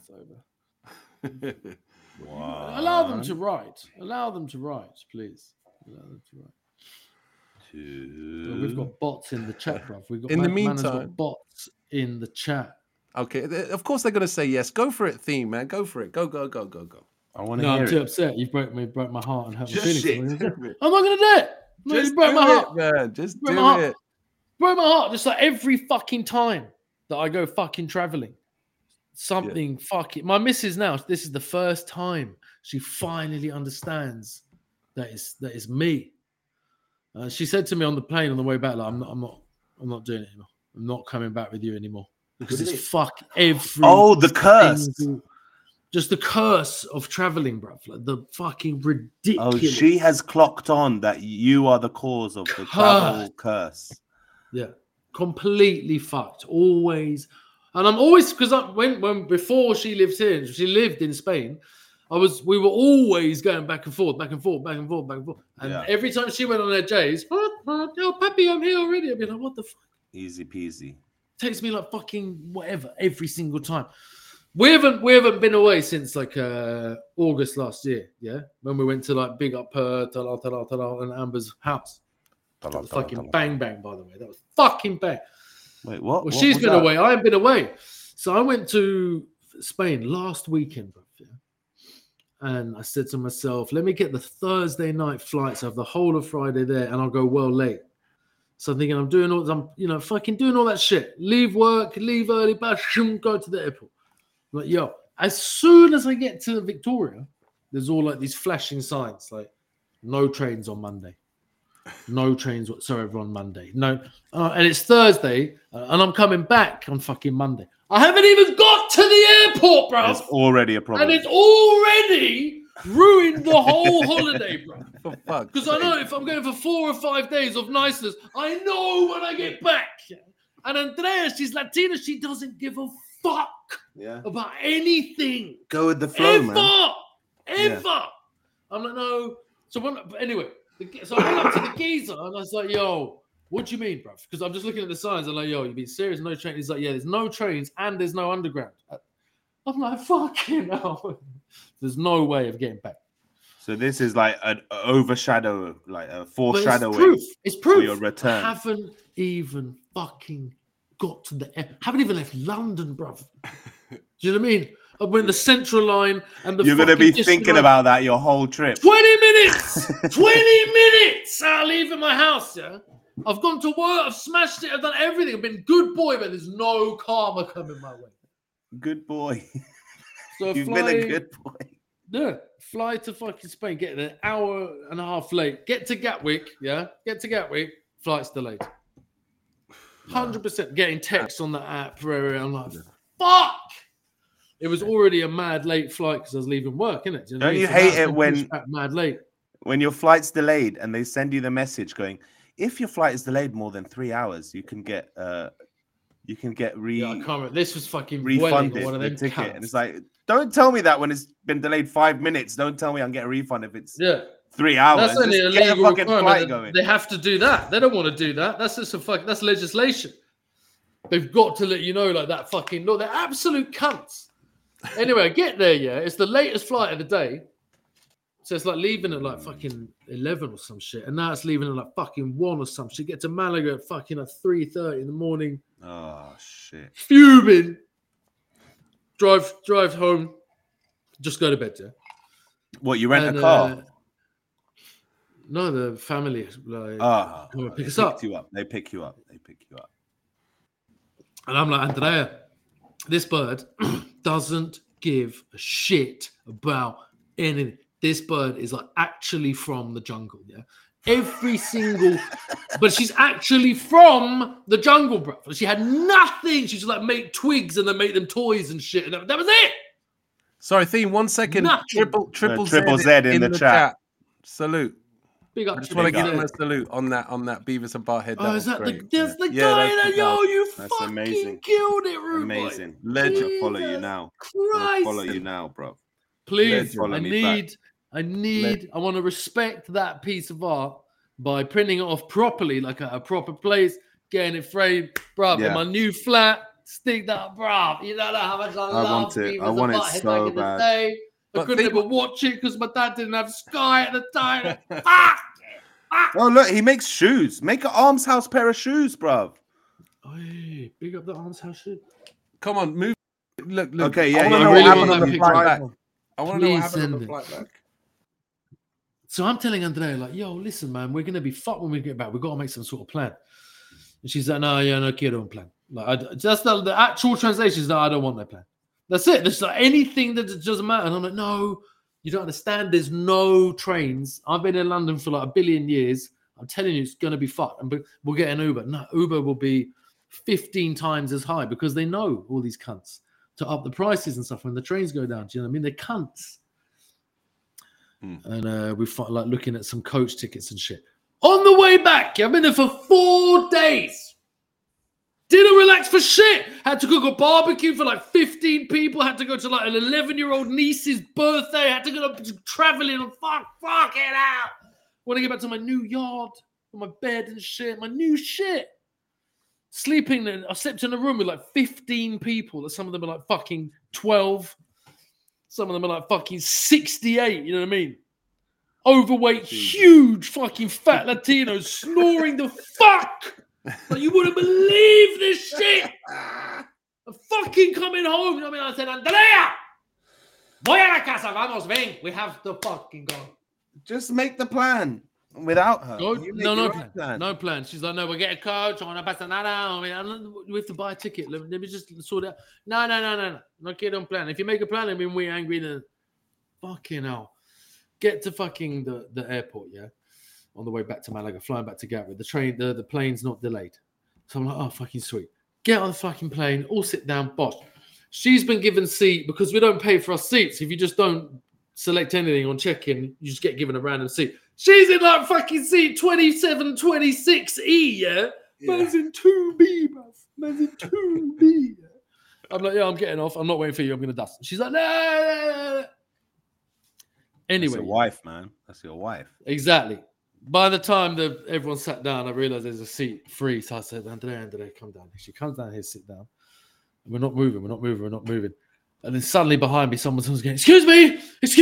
Allow them to write. Allow them to write, please. Allow them to write. Well, we've got bots in the chat, bruv. We've got in the meantime, got bots in the chat. Okay, of course they're going to say yes. Go for it, theme, man. Go for it. Go. I want to hear it. I'm too upset. You broke my heart and hurt my feelings. Shit. I'm not going to do it. Just broke my heart, man. Just do it. Broke my heart. Just like every fucking time that I go fucking traveling, something fucking. My missus now. This is the first time she finally understands that it's me. She said to me on the plane on the way back, like, I'm not doing it anymore. I'm not coming back with you anymore because it's fuck every. Oh, the curse. Just the curse of traveling, bruv. Like the fucking ridiculous. Oh, she has clocked on that you are the cause of the travel curse. Yeah, completely fucked. Always, and I'm always because when before she lived here, she lived in Spain. We were always going back and forth. And every time she went on her J's, oh, Pappy, I'm here already. I'd be like, what the fuck? Easy peasy. Takes me like fucking whatever every single time. We haven't been away since like August last year, yeah? When we went to like big up Talal and Amber's house. That was fucking bang, by the way. That was fucking bang. Wait, what? Well, she's been away. I haven't been away. So I went to Spain last weekend, bro. Yeah? And I said to myself, let me get the Thursday night flights. I have the whole of Friday there and I'll go well late. So I'm thinking fucking doing all that shit. Leave work, leave early, go to the airport. I'm like, yo, as soon as I get to Victoria, there's all like these flashing signs like no trains on Monday. No trains whatsoever on Monday. No, and it's Thursday, and I'm coming back on fucking Monday. I haven't even got to the airport, bro. It's already a problem. And it's already ruined the whole holiday, bro. Because I know if I'm going for 4 or 5 days of niceness, I know when I get back. And Andrea, she's Latina. She doesn't give a fuck about anything. Go with the flow, man. Ever. Yeah. I'm like, no. Anyway. So I went up to the geezer and I was like, yo, what do you mean, bruv? Because I'm just looking at the signs. I'm like, yo, you being serious? No train? He's like, yeah, there's no trains and there's no underground. I'm like, fucking hell. There's no way of getting back. So this is like an overshadow, like a foreshadowing. It's proof. For your return. I haven't even fucking got to the end. Haven't even left London, bruv. Do you know what I mean? I went the Central Line and you're going to be thinking about that your whole trip. 20 minutes! 20 minutes out leaving my house, yeah? I've gone to work, I've smashed it, I've done everything. I've been good boy, but there's no karma coming my way. Good boy. So You've been a good boy. Yeah, fly to fucking Spain, get an hour and a half late. Get to Gatwick, yeah? Get to Gatwick, flight's delayed. 100% getting texts on the app. I'm like, fuck! It was already a mad late flight because I was leaving work, innit? Don't you hate it when mad late? When your flight's delayed and they send you the message going, if your flight is delayed more than 3 hours, you can get I can't remember. This was fucking refunded one of them the ticket. cunts. And it's like, don't tell me that when it's been delayed 5 minutes. Don't tell me I'm getting a refund if it's 3 hours. That's only a get legal fucking flight requirement. going. They have to do that. They don't want to do that. That's just that's legislation. They've got to let you know like that fucking law. They're absolute cunts. Anyway, I get there, yeah. It's the latest flight of the day. So it's like leaving at like fucking 11 or some shit. And now it's leaving at like fucking 1 or some shit. Get to Malaga at fucking at 3:30 in the morning. Oh, shit. Fuming. Drive home. Just go to bed, yeah. What, you rent a car? No, the family like pick us up. They pick you up. And I'm like, Andrea, this bird doesn't give a shit about anything. This bird is like actually from the jungle, yeah. Every single, but she's actually from the jungle, bro. She had nothing. She just like make twigs and then make them toys and shit. And that was it. Sorry, Theme, 1 second. Nothing. Triple Z in the chat. Salute. Big up. I just want to give him a salute on that Beavis and Butthead. Oh, is that there's the guy that you that's fucking amazing. killed it, Ruben. Amazing. Legend. Follow you now. Christ. Follow you now, bro. Please, I want to respect that piece of art by printing it off properly, like a proper place, getting it framed, bruv. In my new flat, stick that, bruv. You know how much I love it. I want it so bad. I couldn't even watch it because my dad didn't have Sky at the time. Fuck! Oh, look, he makes shoes. Make an Arms House pair of shoes, bruv. Hey, big up the Arms House shit. Come on, move. Look. Okay, yeah. I want to know what happened on the flight back. I want to know what happened on the flight back. So I'm telling Andrea, like, yo, listen, man, we're going to be fucked when we get back. We've got to make some sort of plan. And she's like, no quiero un plan. Like, just the actual translation is that I don't want that plan. That's it. There's like anything that doesn't matter. And I'm like, no, you don't understand. There's no trains. I've been in London for like 1 billion years. I'm telling you, it's going to be fucked. And we'll get an Uber. No, Uber will be 15 times as high because they know all these cunts to up the prices and stuff when the trains go down. Do you know what I mean? They're cunts. And we felt like looking at some coach tickets and shit. On the way back, I've been there for 4 days. Didn't relax for shit. Had to cook a barbecue for like 15 people. Had to go to like an 11-year-old niece's birthday. Had to go traveling and fuck it out. Want to get back to my new yard, my bed and shit, my new shit. sleeping. I slept in a room with like 15 people. Some of them are like fucking 12. Some of them are like fucking 68. You know what I mean? Overweight, huge, fucking fat Latinos snoring the fuck. Like, you wouldn't believe this shit. I'm fucking coming home. You know what I mean? I said, Andrea, voy a la casa. Vamos, ven. We have to fucking go. Just make the plan without her. No plan. She's like, no, we'll get a coach. I want to pass nada. We have to buy a ticket. Let me just sort it out. No. No quiero un plan. If you make a plan, I mean, we're angry. Then fucking hell. Get to fucking the airport, yeah? On the way back to Malaga, flying back to Gatwick. The plane's not delayed. So I'm like, oh, fucking sweet. Get on the fucking plane, all sit down, bosh. She's been given seat because we don't pay for our seats. If you just don't select anything on check-in, you just get given a random seat. She's in like fucking seat 2726E, yeah? Man's in 2B, bruv. Man's in 2B, yeah? I'm like, yeah, I'm getting off. I'm not waiting for you. I'm going to dust. She's like, no. Anyway. That's your wife, man. That's your wife. Exactly. By the time everyone sat down, I realized there's a seat free. So I said, Andrea, come down. She comes down here, sit down. And we're not moving. And then suddenly behind me, someone's going, excuse me.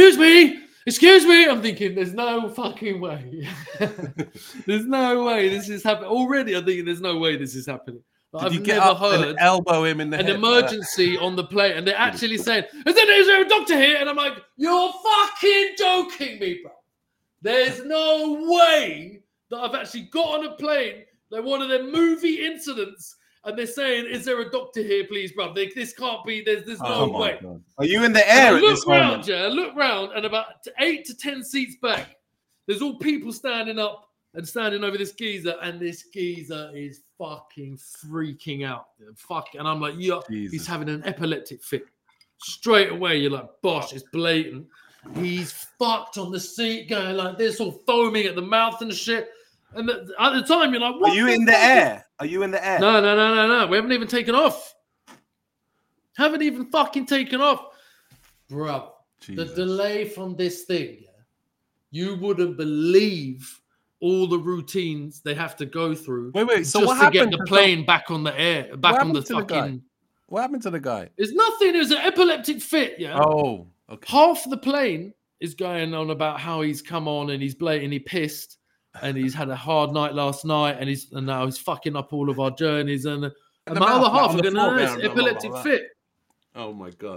I'm thinking, there's no fucking way. There's no way this is happening. Already, I'm thinking, there's no way this is happening. Did you get up and elbow him in the head? An emergency on the plane. And they're actually saying, is there a doctor here? And I'm like, you're fucking joking me, bro. There's no way that I've actually got on a plane, like one of their movie incidents, and they're saying, is there a doctor here, please, bro? This can't be, there's no way. God. Are you in the air at this moment? I look round, and about 8 to 10 seats back, there's all people standing up and standing over this geezer, and this geezer is fucking freaking out. And I'm like, yeah, he's having an epileptic fit. Straight away, you're like, bosh, it's blatant. He's fucked on the seat, going like this, all foaming at the mouth and shit. And at the time, you're like, what? Are you in the air? Are you in the air? No. We haven't even taken off. Haven't even fucking taken off. Bro, the delay from this thing, yeah, you wouldn't believe all the routines they have to go through. Wait. So just what to happened get the plane back on the air, back on the fucking... What happened to the guy? It's nothing. It was an epileptic fit, yeah? Oh, okay. Half the plane is going on about how he's come on and he's blatantly pissed and he's had a hard night last night and now he's fucking up all of our journeys and my other half are going, no, it's epileptic fit. Oh my God.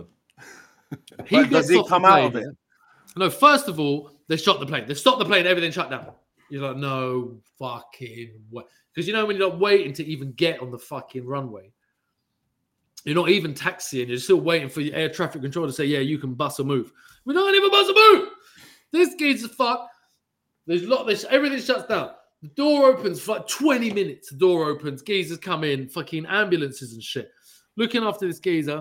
Does he come out of it? No, first of all, they shot the plane. They stopped the plane, everything shut down. You're like, no fucking way. Because you know when you're not waiting to even get on the fucking runway, you're not even taxiing. You're still waiting for your air traffic control to say, yeah, you can bust a move. We're not even bust a move. This gate's a fuck. Everything shuts down. The door opens for like 20 minutes. The door opens. Geezers come in. Fucking ambulances and shit. Looking after this geezer.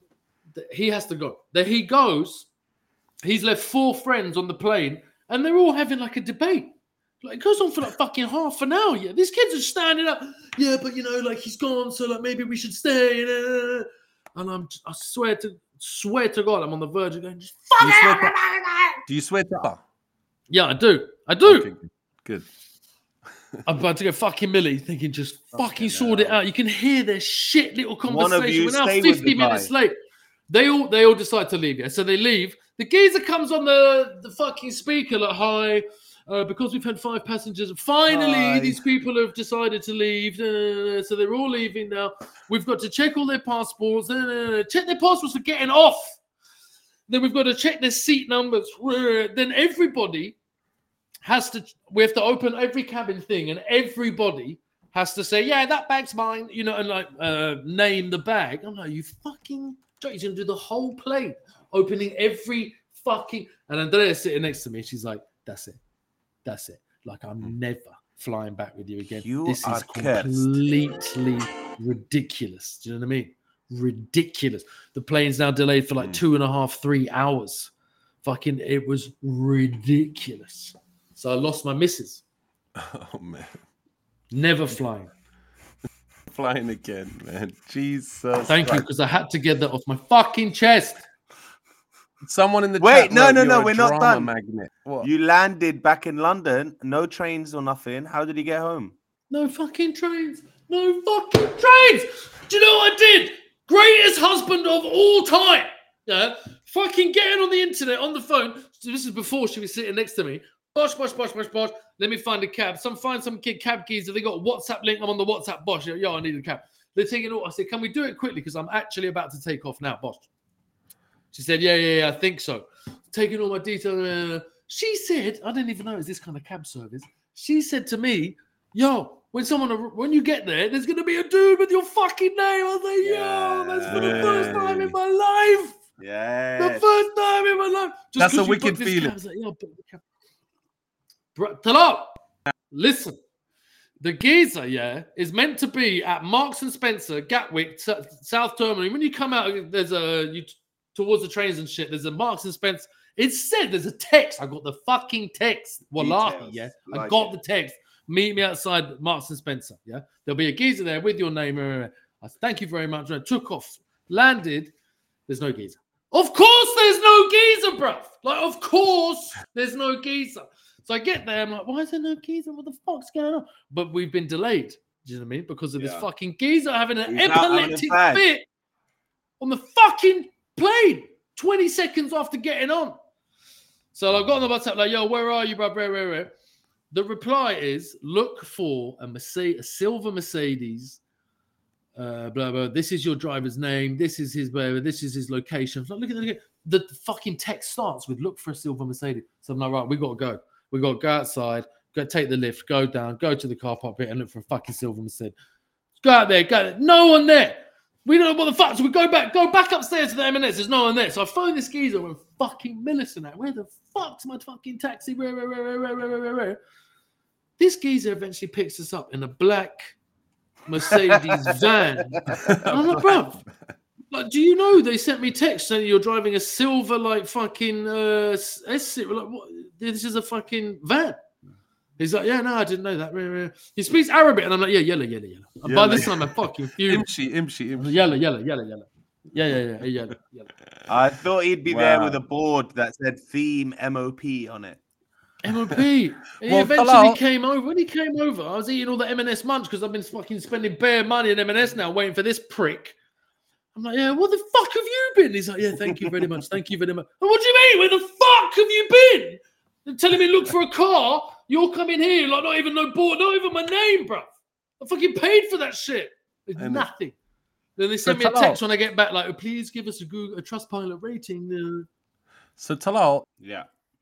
He has to go. There he goes. He's left 4 friends on the plane. And they're all having like a debate. Like, it goes on for like fucking half an hour. Yeah, these kids are standing up. Yeah, but you know, like he's gone, so like maybe we should stay. And I swear to God, I'm on the verge of going. Just fuck it. Do you swear to her? Yeah, I do. Okay, good. I'm about to go fucking Millie, thinking just fucking sort it out. You can hear their shit little conversation. We're now 50 minutes late. They all decide to leave. Yeah, so they leave. The geezer comes on the fucking speaker like, hi. Because we've had 5 passengers. Finally, these people have decided to leave. So they're all leaving now. We've got to check all their passports. Check their passports for getting off. Then we've got to check their seat numbers. Then everybody has to... We have to open every cabin thing. And everybody has to say, yeah, that bag's mine. You know, and like name the bag. I'm like, you fucking... He's going to do the whole plane. Opening every fucking... And Andrea's sitting next to me. She's like, that's it. That's it. Like, I'm never flying back with you again. This is completely ridiculous. Do you know what I mean? Ridiculous. The plane's now delayed for like 2.5, 3 hours. Fucking, it was ridiculous. So I lost my missus. Oh, man. Never flying. Flying again, man. Jesus. Thank you, because I had to get that off my fucking chest. Someone in the wait, chat no, we're not done. Magnet. What? You landed back in London, no trains or nothing. How did you get home? No fucking trains. No fucking trains. Do you know what I did? Greatest husband of all time. Yeah. Fucking getting on the internet, on the phone. This is before she was sitting next to me. Bosh. Let me find a cab. Find some kid cab geezer. They got a WhatsApp link. I'm on the WhatsApp. Bosh. Yo, I need a cab. They're taking all. I said, can we do it quickly? Because I'm actually about to take off now, Bosh. She said, yeah, I think so. Taking all my details. She said, I didn't even know it was this kind of cab service. She said to me, yo, when you get there, there's going to be a dude with your fucking name. I was like, yo, that's for the first time in my life. Yeah. The first time in my life. That's a wicked feeling. Hello. Listen. The geezer, is meant to be at Marks and Spencer, Gatwick, South Terminal. When you come out, there's towards the trains and shit. There's a Marks and Spencer. It said there's a text. I got the fucking text. Wallahi, I got the text. Meet me outside Marks and Spencer. Yeah, there'll be a geezer there with your name. I said, thank you very much. I took off, landed. There's no geezer. Of course, there's no geezer, bruv. Like, of course, there's no geezer. So I get there. I'm like, why is there no geezer? What the fuck's going on? But we've been delayed. Do you know what I mean? Because of this fucking geezer having an epileptic fit on the fucking plane 20 seconds after getting on. So I've got on the WhatsApp like, yo, where are you, bro? Where? The reply is, look for a silver Mercedes, blah, blah. This is your driver's name. This is his whatever. This is his location. Like, look at the fucking text starts with look for a silver Mercedes. So I'm like, right, we got to go. We got to go outside, go take the lift, go down, go to the car park bit and look for a fucking silver Mercedes. Go out there. No one there. We don't know what the fuck. So we go back upstairs to the M&S. There's no one there. So I phone this geezer and fucking Millicent out. Where the fuck's my fucking taxi? Where? This geezer eventually picks us up in a black Mercedes van. And I'm like, bro, like, do you know they sent me text saying you're driving a silver like fucking S? Like, what? This is a fucking van. He's like, yeah, no, I didn't know that. He speaks Arabic, and I'm like, yeah, yellow. And by this time, I'm fucking fuming. Imshi. Yellow. Yeah, yellow. I thought he'd be there with a board that said theme MOP on it. MOP. He eventually came over. When he came over, I was eating all the M&S munch because I've been fucking spending bare money on M&S now, waiting for this prick. I'm like, yeah, what the fuck have you been? He's like, yeah, thank you very much. Thank you very much. And what do you mean? Where the fuck have you been? They're telling me look for a car. You're coming here, like, not even no board, not even my name, bro. I fucking paid for that shit. It's nothing. Then they send me a text when I get back, like, oh, please give us a Trustpilot rating. So, Talal. Yeah.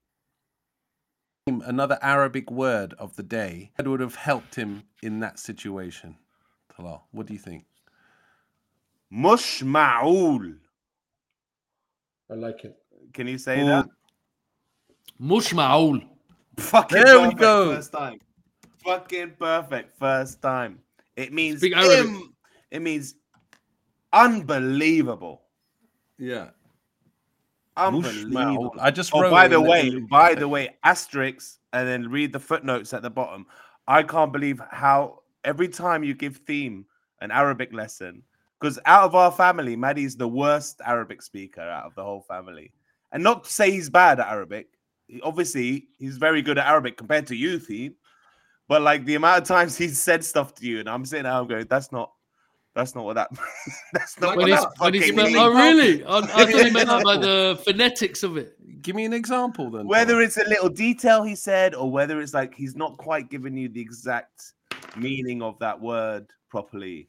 Another Arabic word of the day that would have helped him in that situation. Talal, what do you think? Mush ma'ul. I like it. Can you say that? Mush ma'ul. Fucking there we go. First time. Fucking perfect first time. It means it means unbelievable. Yeah. Unbelievable. I just wrote. By the way, asterisk, and then read the footnotes at the bottom. I can't believe how every time you give Theme an Arabic lesson, because out of our family, Maddie's the worst Arabic speaker out of the whole family. And not to say he's bad at Arabic. Obviously, he's very good at Arabic compared to you, Theme. But like the amount of times he's said stuff to you, and I'm sitting there, I'm going, that's not what that. That's not when what he's oh, really? I thought he meant that by the phonetics of it. Give me an example, then. Whether it's a little detail he said, or whether it's like he's not quite giving you the exact meaning of that word properly.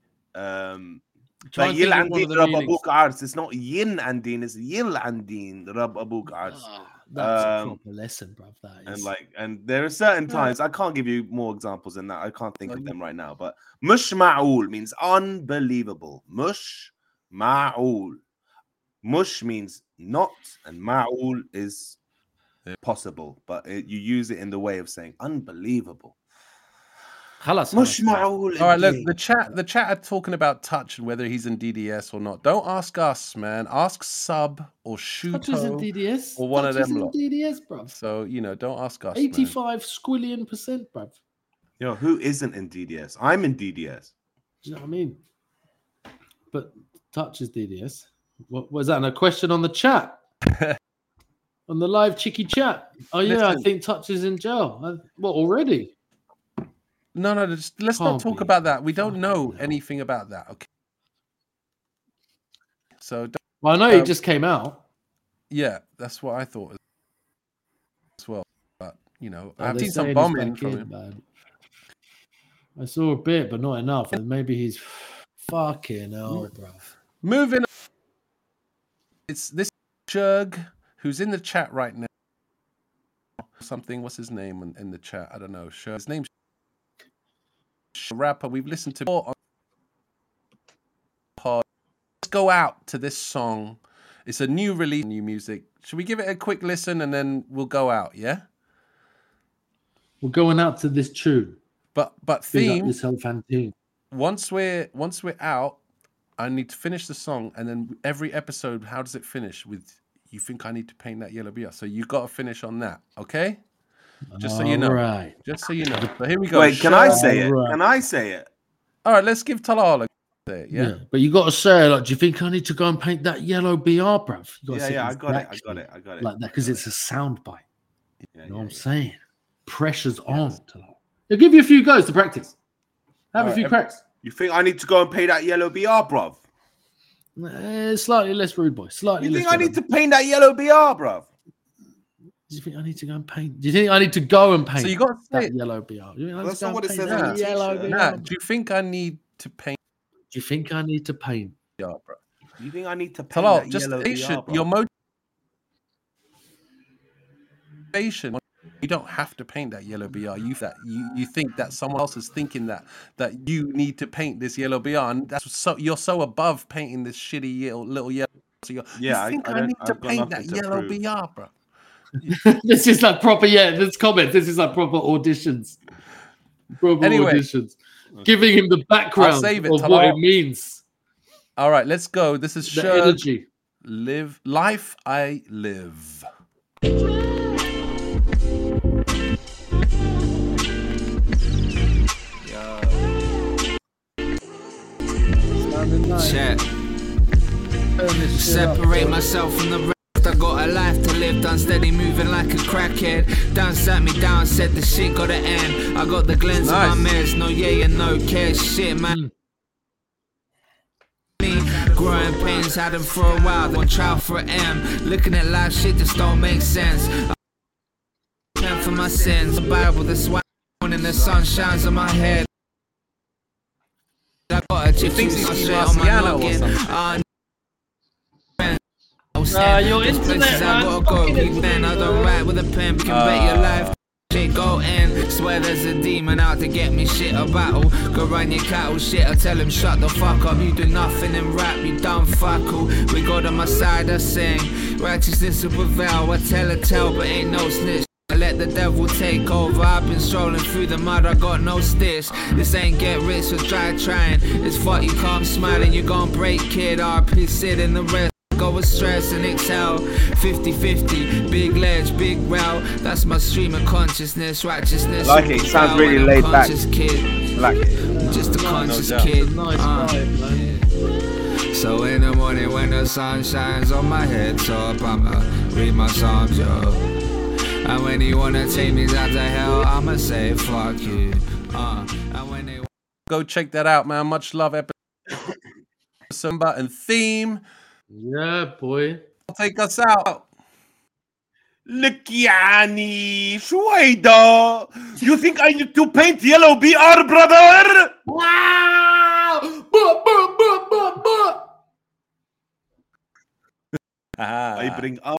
Like Yil Andin Rab Abuk Ars. It's not Yin Andin, it's Yil Andin Rab Abuk Ars. That's a proper lesson, bruv. That is. And there are certain times I can't give you more examples than that. I can't think of them right now. But mush ma'ul means unbelievable. Mush ma'ul. Mush means not, and ma'ul is possible. But you use it in the way of saying unbelievable. Mush ma'ul. All right, look, the chat are talking about Touch and whether he's in DDS or not. Don't ask us, man. Ask Sub or Shuto Touch is in DDS. or one Touch of them is lot. in DDS, bruv. So, don't ask us. 85 squillion%, bruv. Yo, who isn't in DDS? I'm in DDS. Do you know what I mean? But Touch is DDS. What was that? A question on the chat? On the live cheeky chat? Oh, yeah, I think Touch is in jail. What, already? No, let's not talk about that. We don't know anything about that. Okay. So, well, I know it just came out. Yeah, that's what I thought as well. But you know, I've seen some bombing from him. Man. I saw a bit, but not enough. And maybe he's fucking hell, bro. Moving on. It's this Jug who's in the chat right now. Something, what's his name in the chat? I don't know. His name's rapper. We've listened to more on pod. Let's go out to this song. It's a new release, new music. Should we give it a quick listen and then we'll go out? Yeah. We're going out to this tune. But theme. This whole fan team. Once we're out, I need to finish the song, and then every episode, how does it finish? With you think I need to paint that yellow BR? So you got to finish on that, okay? Just so you know. Right. Just so you know. But here we go. Wait, can I say it? Can I say it? All right, let's give Talal a say it, yeah? But you got to say, like, do you think I need to go and paint that yellow BR, bruv? I got it. Like that, because it's a sound bite. Yeah, you know what I'm saying? Pressure's on, Talal. They'll give you a few goes to practice. Have a few cracks. You think I need to go and pay that yellow BR, bruv? Slightly less rude, boy. Slightly. You think less I need to paint that yellow BR, bruv? Do you think I need to go and paint? Do you think I need to go and paint? So you got to say that yellow BR. That's not what it says. Do you think I need to paint? Do you think I need to paint? Yeah, bro. Do you think I need to paint Talal, that just yellow BR, your motivation. You don't have to paint that yellow BR. You think that someone else is thinking that you need to paint this yellow BR, and that's so you're so above painting this shitty little yellow. So you think I need to paint that yellow BR, bro? This is like proper. This comment. This is like proper auditions. Auditions. Giving him the background of what it means. All right, let's go. This is the energy. Life I live. Check. Separate myself from the rest. I got a life to live, done steady moving like a crackhead. Done sat me down, said the shit gotta end. I got the glens of my meds, no yeah and no care. Shit, man. Growing pains had them for a while, then trial for an M. Looking at life, shit just don't make sense. I for my sins, the Bible, the swag, and the sun shines on my head. I got a gypsy straight on my noggin. Your internet, man. I gotta go, big man. I don't write with a pen, but you can bet your life. Shit go in, swear there's a demon out to get me, shit a battle. Go run your cattle, shit, I tell him shut the fuck up. You do nothing in rap, you dumb fuckle. We got on my side, I sing. Righteousness will prevail, I tell a tale, but ain't no snitch. I let the devil take over. I've been strolling through the mud, I got no stitch. This ain't get rich, so try trying. It's fuck you calm smiling, you gon' break, kid. RP sit in the rest. Go with stress and exhale. 50-50, big ledge, big route. That's my stream of consciousness, righteousness. Like it sounds really laid back. Kid. Like it. I'm just a conscious kid. So in the morning when the sun shines on my head top, I'ma read my psalms, yo. And when you wanna take me down to hell, I'ma say fuck you. And when they go check that out, man. Much love, episode and theme. Yeah, boy. Take us out. لك يعني شويدا. You think I need to paint yellow BR, brother? Wow! I bring up